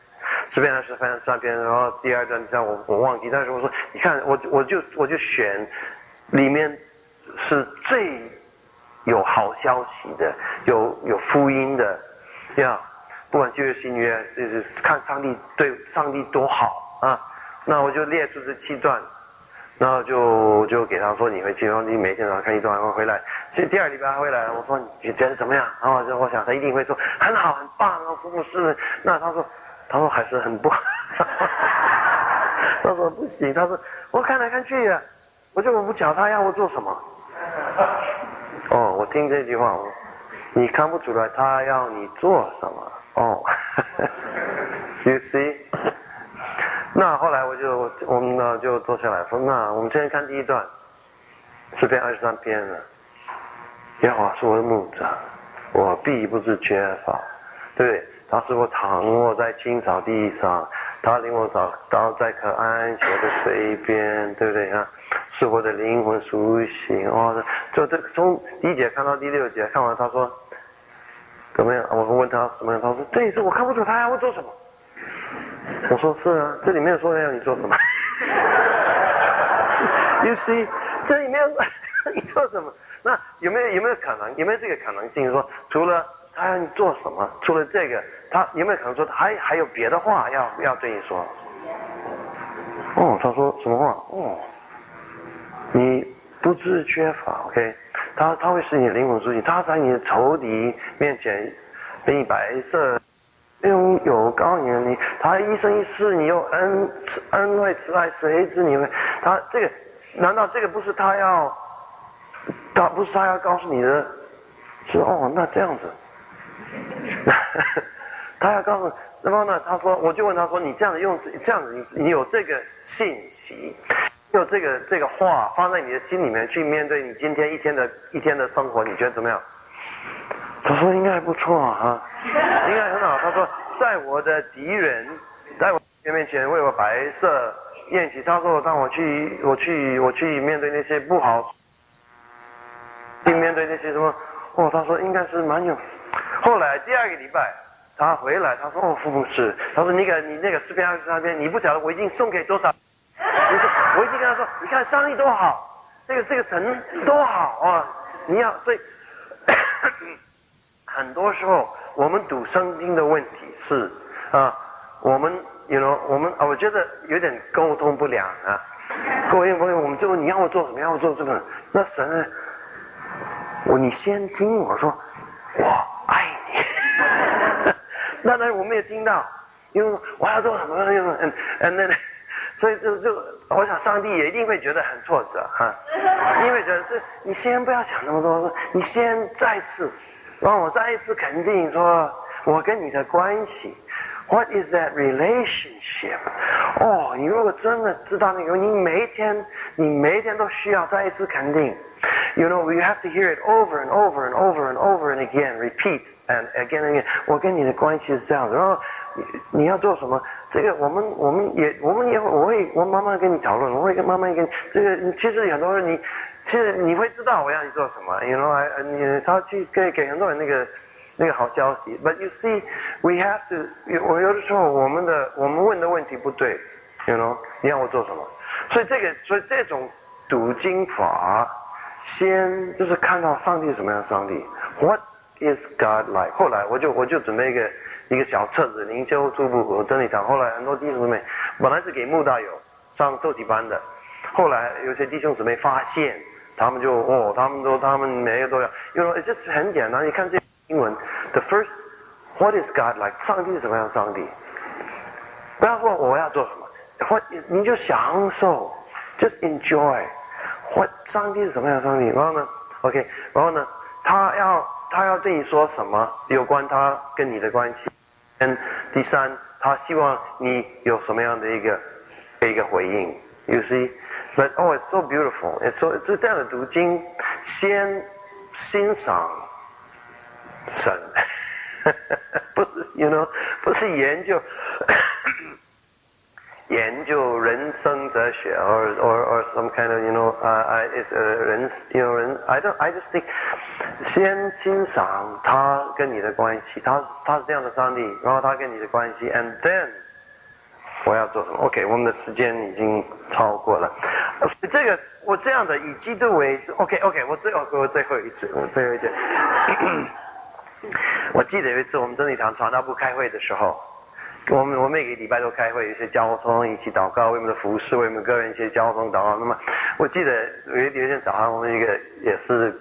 诗篇23篇，然后第二段这样我忘记，但是我说你看我就选里面是最有好消息的，有福音的，呀，不管旧约新约，就是看上帝对上帝多好啊。那我就列出这7段，然后就给他说你回去，然后你每天早上看1段，然后回来，其实第2礼拜回来，我说你觉得怎么样？然后我想他一定会说很好很棒啊，服侍。那他说还是很不好，他说不行，他说我看来看去呀，我不晓得他要我做什么。哦，我听这句话，你看不出来他要你做什么哦，You see？ 那后来我们呢就坐下来说，那我们今天看第1段，诗篇23篇了。耶和华是我的牧者，我必不致缺乏，对不对？他使我躺卧在青草地上，他领我找到在可安息的水边，对不对啊？使我的灵魂苏醒。哦，就这个从第1节看到第6节，看完他说怎么样？我问他什么样？他说这一次我看不出他要做什么。我说是啊，这里没有说要你做什么。You see， 这里没有你做什么？那有没有可能？有没有这个可能性？说除了他要你做什么，除了这个，他有没有可能说还有别的话要对你说？哦，他说什么话？哦，你不致缺乏 ，OK？ 他会使你灵魂苏醒，他在你的仇敌面前给你白色。拥有高你，他一生一世，你又恩惠慈爱随之你会，他这个难道这个不是他要告诉你的？是哦，那这样子，他要告诉，然后呢？他说，我就问他说，你这样子用这样子，你有这个信息，有这个话放在你的心里面去面对你今天一天的生活，你觉得怎么样？他说应该还不错啊，应该很好。他说在我的敌人在我面前为我摆设宴席。他说当我去面对那些不好，面对那些什么，哦，他说应该是蛮有。后来第2个礼拜他回来，他说哦，副牧师，他说你那个诗篇23篇，你不晓得我已经送给多少？我已经跟他说，你看上帝多好，这个神多好啊！你要所以。很多时候我们读圣经的问题是我们我觉得有点沟通不良啊。各位朋友，我们就问你要我做什么，要我做这个，那神呢？你先听我说，我爱你。那我没有听到，因为我要做什么，所以就我想上帝也一定会觉得很挫折哈，因为觉得你先不要想那么多，你先再次。让我再一次肯定说，我跟你的关系 ，What is that relationship？ 哦，你如果真的知道那个，你每一天都需要再一次肯定。You know, you have to hear it over and over and over and over and again, repeat and again and again。我跟你的关系是这样子，然后你要做什么？这个我会慢慢跟你讨论，我会慢慢跟这个。其实很多人其实你会知道我要你做什么 ，you know， 他去给很多人那个好消息。But you see, we have to， 我有的时候我们问的问题不对 ，you know， 你要我做什么？所以这种读经法，先就是看到上帝是什么样的上帝 ，What is God like？ 后来我就准备一个小册子，灵修初步和真理堂。后来很多弟兄姊妹本来是给慕道友上受洗班的，后来有些弟兄姊妹发现。他们每个都要，因为这是很简单。你看这英文 ，the first what is God like？ 上帝是什么样的上帝？不要说我要做什么 ，what is 你就享受 ，just enjoy。上帝是什么样的上帝？然后呢 ，OK， 然后呢，他要对你说什么？有关他跟你的关系。第3，他希望你有什么样的一个回应 ？You see。But it's so beautiful. It's so 这样的读经，先欣赏神，不是 you know， 不是研究人生哲学 or some kind of you know it's 人 I just think 先欣赏他跟你的关系，他是这样的上帝，然后他跟你的关系 and then 我要做什么 ？OK， 我们的时间已经超过了。这个我这样的以基督为 OK， 我最后一次，我最后一点。我记得有一次我们真理堂传道部开会的时候，我每个礼拜都开会，有一些交通一起祷告，为我们的服侍，为我们个人一些交通祷告。那么我记得有一天早上，我们一个也是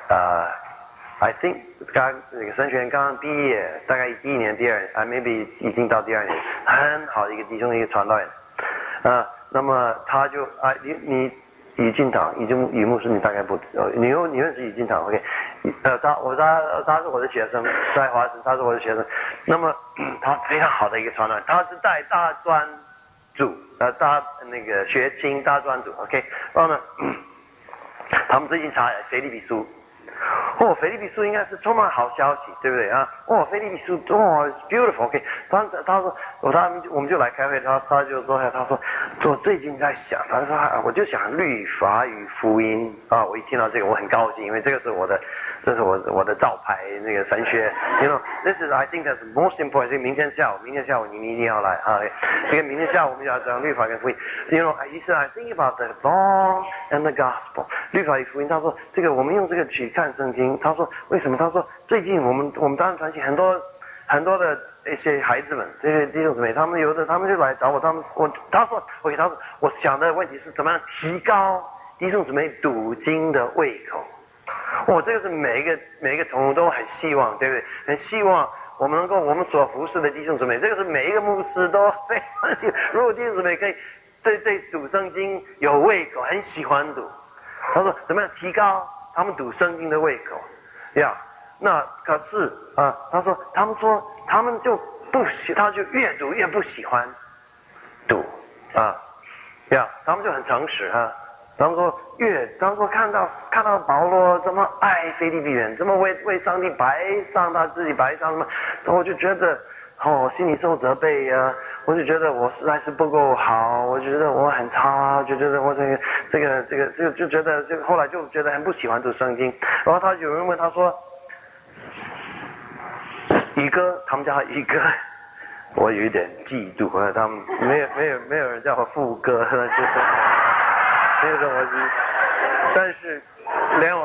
I think 那个神学院刚刚毕业，大概第一年、第二年，maybe 已经到第二年，很好的一个弟兄，一个传道人，那么他就你于进堂，于牧师你大概不，你认识于进堂 ，OK， 他是我的学生，在华神他是我的学生，那么他非常好的一个传道人，他是带大专组，大那个学青大专组 ，OK， 然后呢，他们最近查腓立比书。腓立比书应该是充满好消息，对不对啊？腓立比书，it's beautiful，OK。他说，我们就来开会，他就说，他说，我最近在想，他说，我就想律法与福音啊。我一听到这个，我很高兴，因为这是我的招牌那个神学 ，you know，this is I think that's most important。这个明天下午你们一定要来啊！这个明天下午我们要讲律法跟福音 ，you know，he said I think about the law and the gospel。律法与福音，他说这个我们用这个去看圣经。他说为什么？他说最近我们当然团体很多的一些孩子们，这些弟兄姊妹，他们就来找我，他说我想的问题是怎么样提高弟兄姊妹读经的胃口。这个是每一个同工都很希望，对不对？很希望我们所服侍的弟兄姊妹，这个是每一个牧师都非常希望。如果弟兄姊妹可以对读圣经有胃口，很喜欢读，他说怎么样提高他们读圣经的胃口呀？那可是他说他们就他就越读越不喜欢读呀，他们就很诚实他们说看到保罗这么爱腓立比人，这么为上帝白上他自己白上什么，我就觉得心里受责备呀。我就觉得我实在是不够好，我觉得我很差，就觉得我这个就觉得后来就觉得很不喜欢读圣经。然后有人问他说，宇哥，他们叫他宇哥，我有一点嫉妒他们没有人叫我富哥，就是那种但是连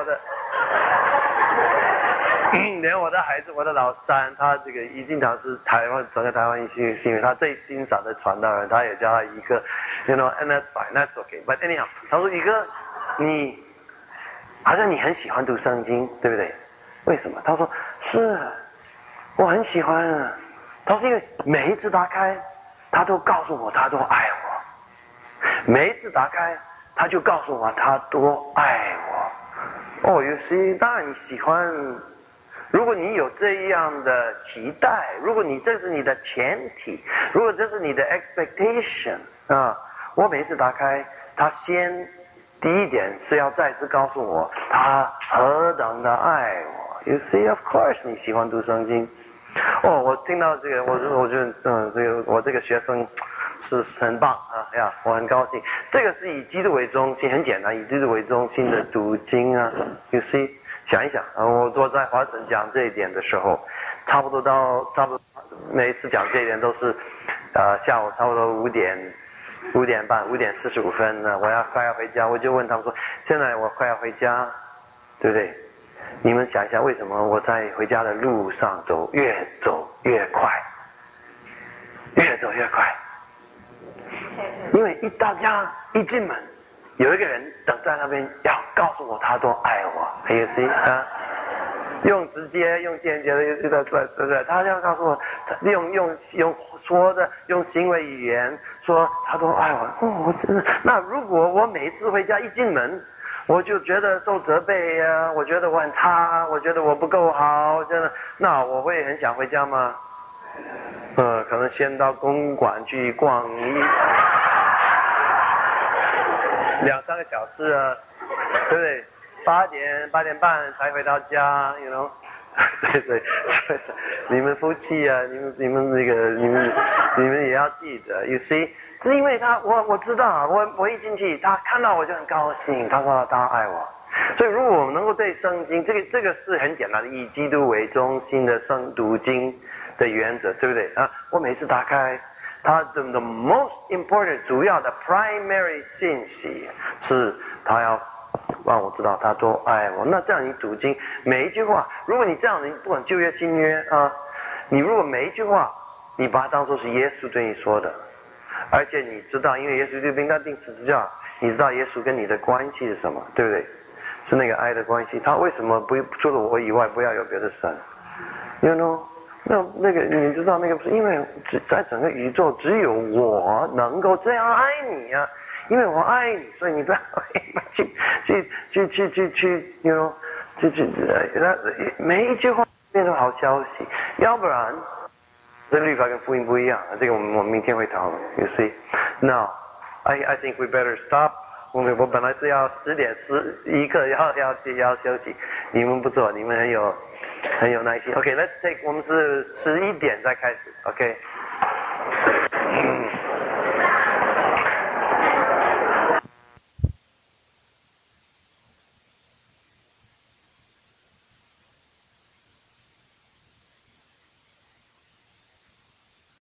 我的孩子，我的老三，他这个一进堂是整个台湾幸运，他最欣赏的传道人，他也叫他一个 ，you know，and that's fine, that's okay. But anyhow， 他说一个你好像你很喜欢读圣经，对不对？为什么？他说是，我很喜欢。他说因为每一次打开，他都告诉我他多爱我，每一次打开，他就告诉我他多爱我。有时当然你喜欢。如果你有这样的期待，如果这是你的前提，如果这是你的 expectation 我每次打开，他第一点是要再次告诉我他何等的爱我。You see, of course， 你喜欢读圣经。我听到这个，我觉得我这个学生是很棒我很高兴。这个是以基督为中心，很简单，以基督为中心的读经You see。想一想我在华神讲这一点的时候，差不多每一次讲这一点都是下午差不多5点半5点45分呢，快要回家，我就问他们说，现在我快要回家，对不对？你们想一下为什么我在回家的路上越走越快，因为大家一进门有一个人等在那边要告诉我他多爱我，You see用直接用间接的意思对不对？他要告诉我，用说的用行为语言说他多爱我。我真的，那如果我每次回家一进门，我就觉得受责备我觉得我很差，我觉得我不够好，真的，那我会很想回家吗？可能先到公馆去逛2-3个小时对不对？8点半才回到家 ，you know， 所以你们夫妻你们也要记得 ，you see， 是因为我知道我一进去，他看到我就很高兴，他说他爱我，所以如果我们能够对圣经，这个是很简单的，以基督为中心的读经的原则，对不对我每次打开， 他的 the most important 主要的 primary 信息是他要让我知道他多爱我。那这样你读经每一句话，如果你这样，你不管旧约新约啊，你如果每一句话你把它当作是耶稣对你说的，而且你知道，因为耶稣就应该定十字架，你知道耶稣跟你的关系是什么，对不对？是那个爱的关系。他为什么不除了我以外不要有别的神 ？You know？那个你知道那个不是因为在整个宇宙只有我能够这样爱你啊，因为我爱你，所以你不要去 you know 每一句话变成好消息，要不然这律法跟福音不一样，这个我们明天会讨论。You see? Now, I think we better stop. 我本来是要10点11刻要休息，你们不错，你们很有耐心。OK, let's take 我们是11点再开始。OK。